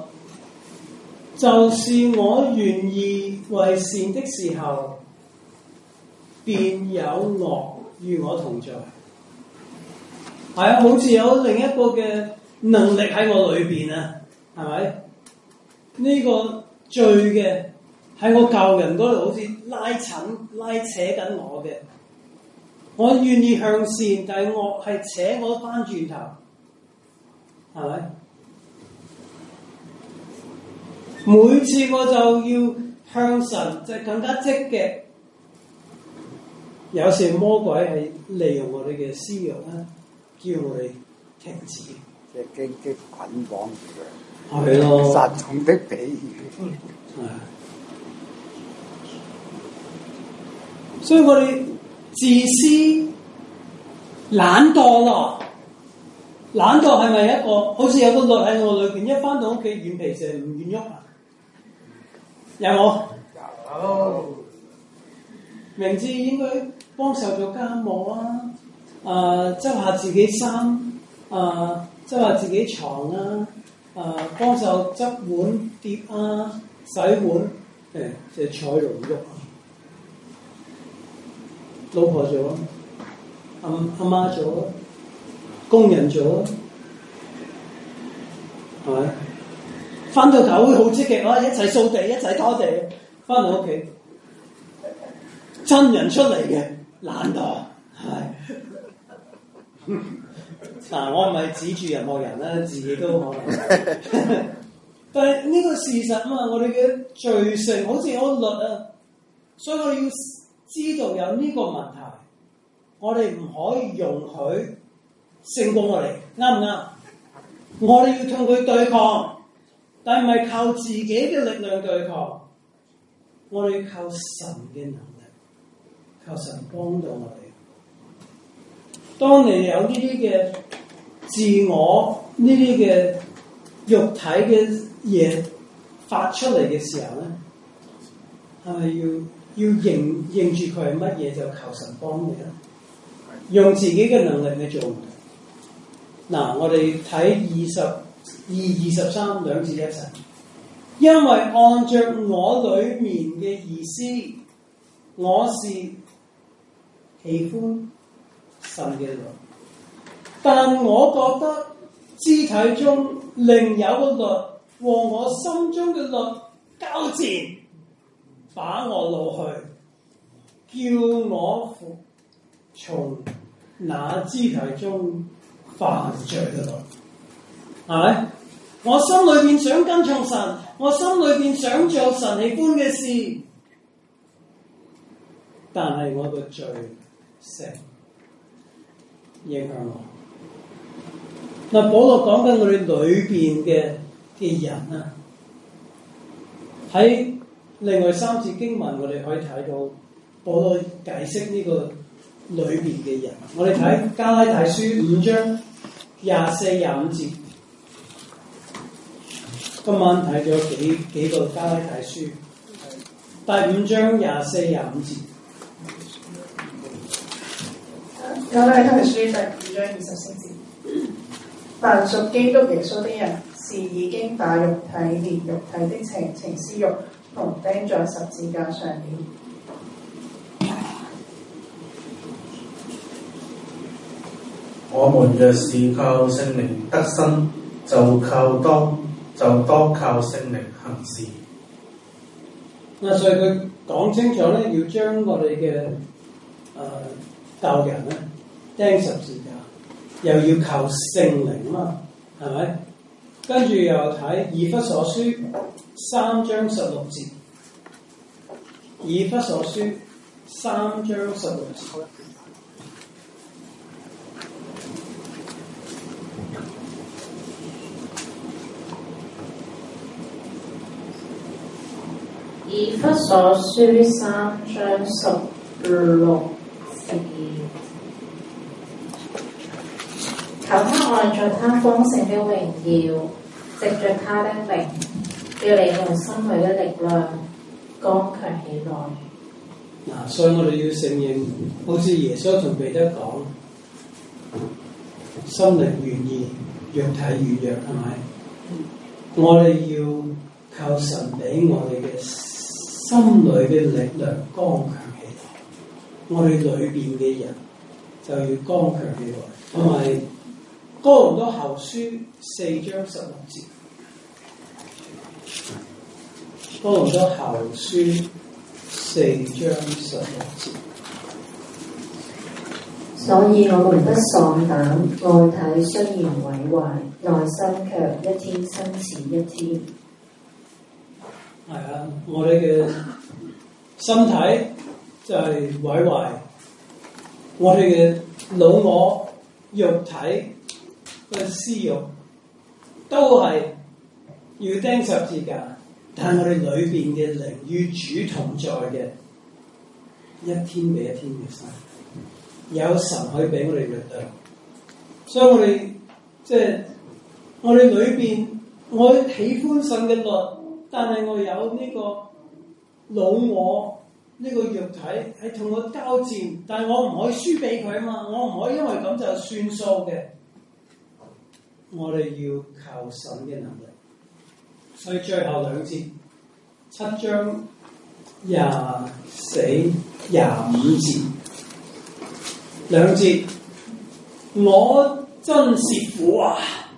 就是我願意為善的時候，便有惡與我同在。係啊，好似有另一個嘅能力喺我裏邊啊，係咪？呢個罪嘅喺我舊人嗰度，好似拉扯緊我嘅。我願意向善，但係惡係扯我翻轉頭，係咪？每次我就要向神就更加積極。有時魔鬼係利用我哋嘅私欲啦，叫我哋停止。 即係荊棘捆綁住佢。 係咯。 撒種的比喻。 所以我哋自私、懶惰咯。懶惰係咪一個好似有個律喺我裏邊，一返到屋企軟皮蛇唔願喐啊？有冇？有。明知應該幫手做家務啊，執下自己衫，執下自己床啊，幫手執碗碟啊、洗碗，就坐喺度唔喐。老婆做，阿媽做，工人做，係咪？返到教會好積極啊，一齊掃地，一齊拖地，返到屋企。真人出嚟嘅懶惰，係我唔係指住任何人啦，自己都可能。但係呢個事實啊嘛，我哋嘅罪性好似有律啊，所以我哋要知道有呢個問題，我哋唔可以容許勝過我哋，啱唔啱？我哋要同佢對抗，但係唔係靠自己嘅力量對抗，我哋要靠神嘅能力。靠神幫到我哋。當你有呢啲嘅自我、呢啲嘅肉體嘅嘢發出嚟嘅時候咧，係咪要認住佢係乜嘢就求神幫你咧？用自己嘅能力去做。嗱，我哋睇22、23兩節一齊，因為按着我裏面嘅意思，我是喜歡神嘅律，但我覺得肢體中另有個律和我心中嘅律交戰，把我擄去，叫我服從那肢體中犯罪嘅律，係咪？我心裏邊想跟從神，我心裏邊想做神喜歡嘅事，但係我個罪性影響我。嗱，保羅講緊我哋裏邊嘅人啊，喺另外3節經文，我哋可以睇到保羅解釋呢個裏邊嘅人。我哋睇加拉太書5章24、25節。今晚睇咗幾個加拉太書，第5章24、25節。 加拉太書第5章24節，凡屬基督耶穌的人，是已經把肉體連肉體的情私欲同釘在十字架上了。 我們若是靠聖靈得生，就當靠聖靈行事。 嗱，所以佢講清楚咧，要將我哋嘅舊人咧釘十字架，又要靠聖靈啊嘛，係咪？跟住又睇以弗所書3章16節，以弗所書3章16節。 以弗所書3章16節，求他按著他豐盛的榮耀，藉著他的靈，叫你們心裡的力量剛強起來。 嗱，所以我哋要承認，好似耶穌同彼得講，心靈願意，肉體軟弱，係咪？我哋要靠神俾我哋嘅心裏嘅力量剛強起來，我哋裏邊嘅人就要剛強起來。同埋哥林多後書4章16節，哥林多後書4章16節。 所以我們不喪膽，外體雖然毀壞，內心卻一天新似一天。 係啊，我哋嘅身體就係毀壞，我哋嘅老我肉體嘅私欲都係要釘十字架，但係我哋裏邊嘅靈與主同在嘅，一天比一天嘅新，有神可以俾我哋力量，所以我哋即係我哋裏邊，我喜歡神嘅律。但係我有呢個老我呢個肉體係同我交戰，但係我唔可以輸俾佢啊嘛，我唔可以因為咁就算數嘅。我哋要靠神嘅能力，所以最後兩節7章24、25節兩節，我真是苦啊！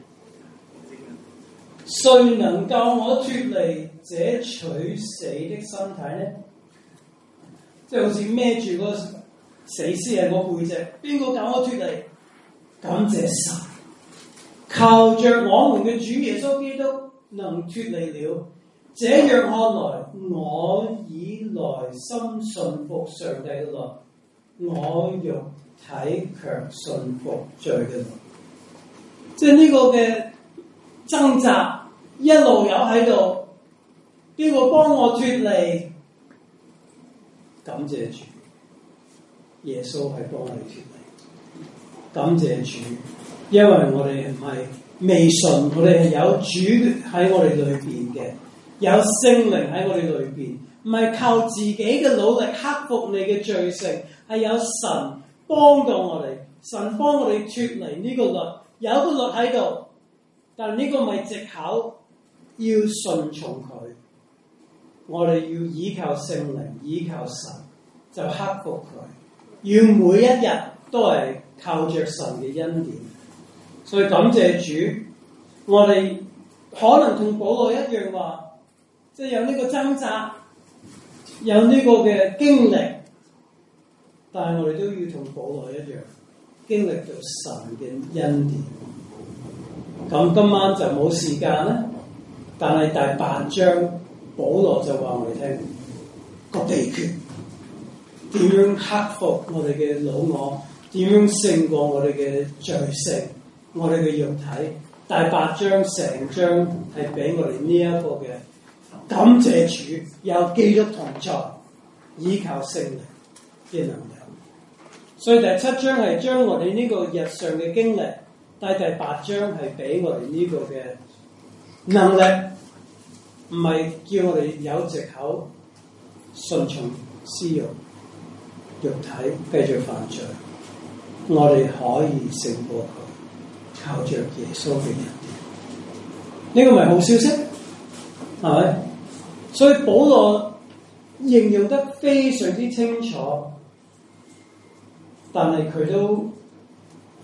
誰能救我脫離這取死的身體呢？即係好似孭住個死屍喺我背脊，邊個救我脫離？感謝神，靠着我們嘅主耶穌基督能脫離了。這樣看來，我以來心信服上帝嘅律，我肉體卻信服罪嘅律。即係呢個嘅掙扎。一路有喺度，邊個幫我脫離？感謝主，耶穌係幫我哋脫離。感謝主，因為我哋唔係未信，我哋係有主喺我哋裏邊嘅，有聖靈喺我哋裏邊，唔係靠自己嘅努力克服你嘅罪性，係有神幫到我哋，神幫我哋脫離呢個律，有個律喺度，但呢個唔係藉口。要順從佢，我哋要依靠聖靈，依靠神，就克服佢。要每一日都係靠着神嘅恩典，所以感謝主。我哋可能同保羅一樣話，即係有呢個掙扎，有呢個嘅經歷，但係我哋都要同保羅一樣，經歷到神嘅恩典。咁今晚就冇時間啦。但係第8章，保羅就話我哋聽個秘訣，點樣克服我哋嘅老我，點樣勝過我哋嘅罪性，我哋嘅肉體。第8章成章係俾我哋呢一個嘅感謝主，有基督同在，依靠聖靈嘅能力。所以第7章係將我哋呢個日常嘅經歷，但係第8章係俾我哋呢個嘅能力，唔係叫我哋有藉口順從私欲、肉體繼續犯罪，我哋可以勝過佢，靠着耶穌嘅恩典。呢個咪好消息，係咪？所以保羅形容得非常之清楚，但係佢都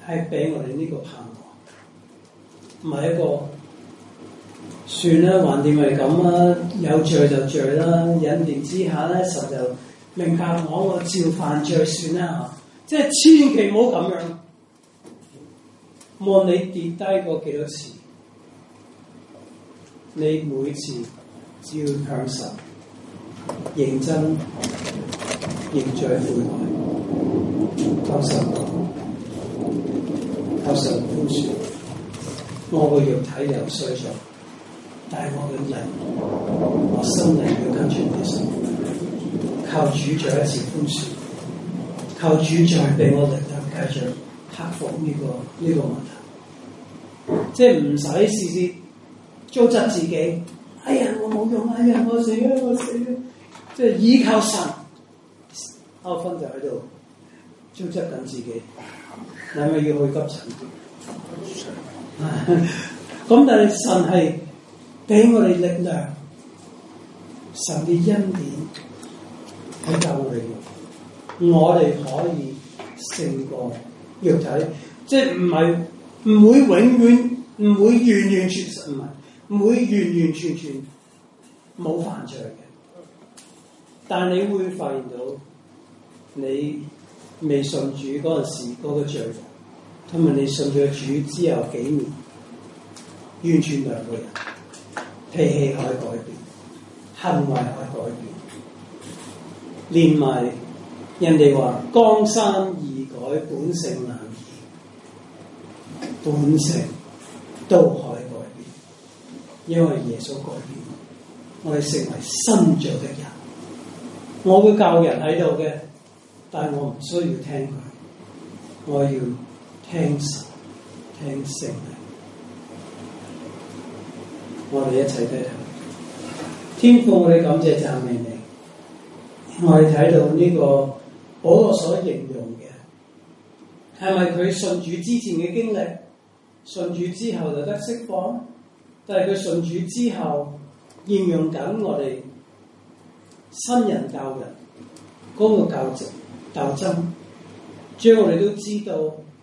係俾我哋呢個盼望，唔係一個算啦，橫掂係咁啦，有罪就罪啦，引電之下咧，神就明白我照犯罪算啦嚇，即係千祈唔好咁樣。無論你跌低過幾多次，你每次只要向神認真認罪悔改，求神寬恕。我個肉體有衰咗，但係我嘅靈，我心靈要跟住你神，靠主再一次寬恕，靠主再俾我力量繼續克服呢個問題。即係唔使事事糟質自己，哎呀我冇用，哎呀我死啦，即係依靠神。歐芬就喺度糟質緊自己，你係咪要去急診？咁但係神係俾我哋力量，神嘅恩典喺教我哋用，我哋可以勝過肉體，即係唔會永遠，唔會完完全全，唔會完完全全冇犯罪嘅。但你會發現到，你未信主嗰陣時嗰個罪，同埋你信咗主之後幾年，完全兩個人，脾氣可以改變，行為可以改變，連埋人哋話江山易改，本性難移，本性都可以改變，因為耶穌改變，我哋成為新造的人。我會教人喺度嘅，但係我唔需要聽佢，我要聽神，聽聖靈。我哋一齊低頭，天父，我哋感謝讚美你。我哋睇到呢個保羅所形容嘅，係咪佢信主之前嘅經歷？信主之後就得釋放，但係佢信主之後應用緊我哋新人教人嗰個鬥爭，將我哋都知道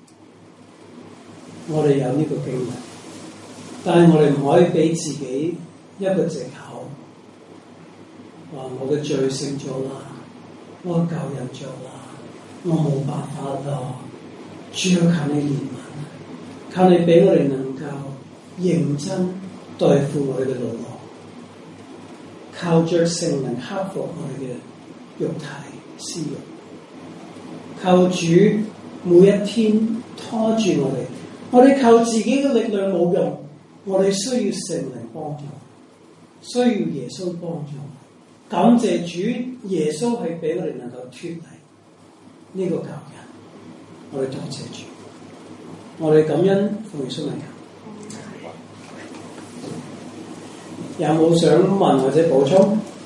我哋有呢個經歷，但係我哋唔可以俾自己一個藉口，話我嘅罪成咗啦，我救人咗啦，我冇辦法啦，主要靠你憐憫，靠你俾我哋能夠認真對付我哋嘅老我，靠着聖靈克服我哋嘅肉體私欲，靠主每一天拖住我哋靠自己嘅力量冇用，我哋需要聖靈幫助，需要耶穌幫助。感謝主，耶穌係俾我哋能夠脫離呢個舊人，我哋多謝主，我哋感恩奉耶穌名求。有冇想問或者補充？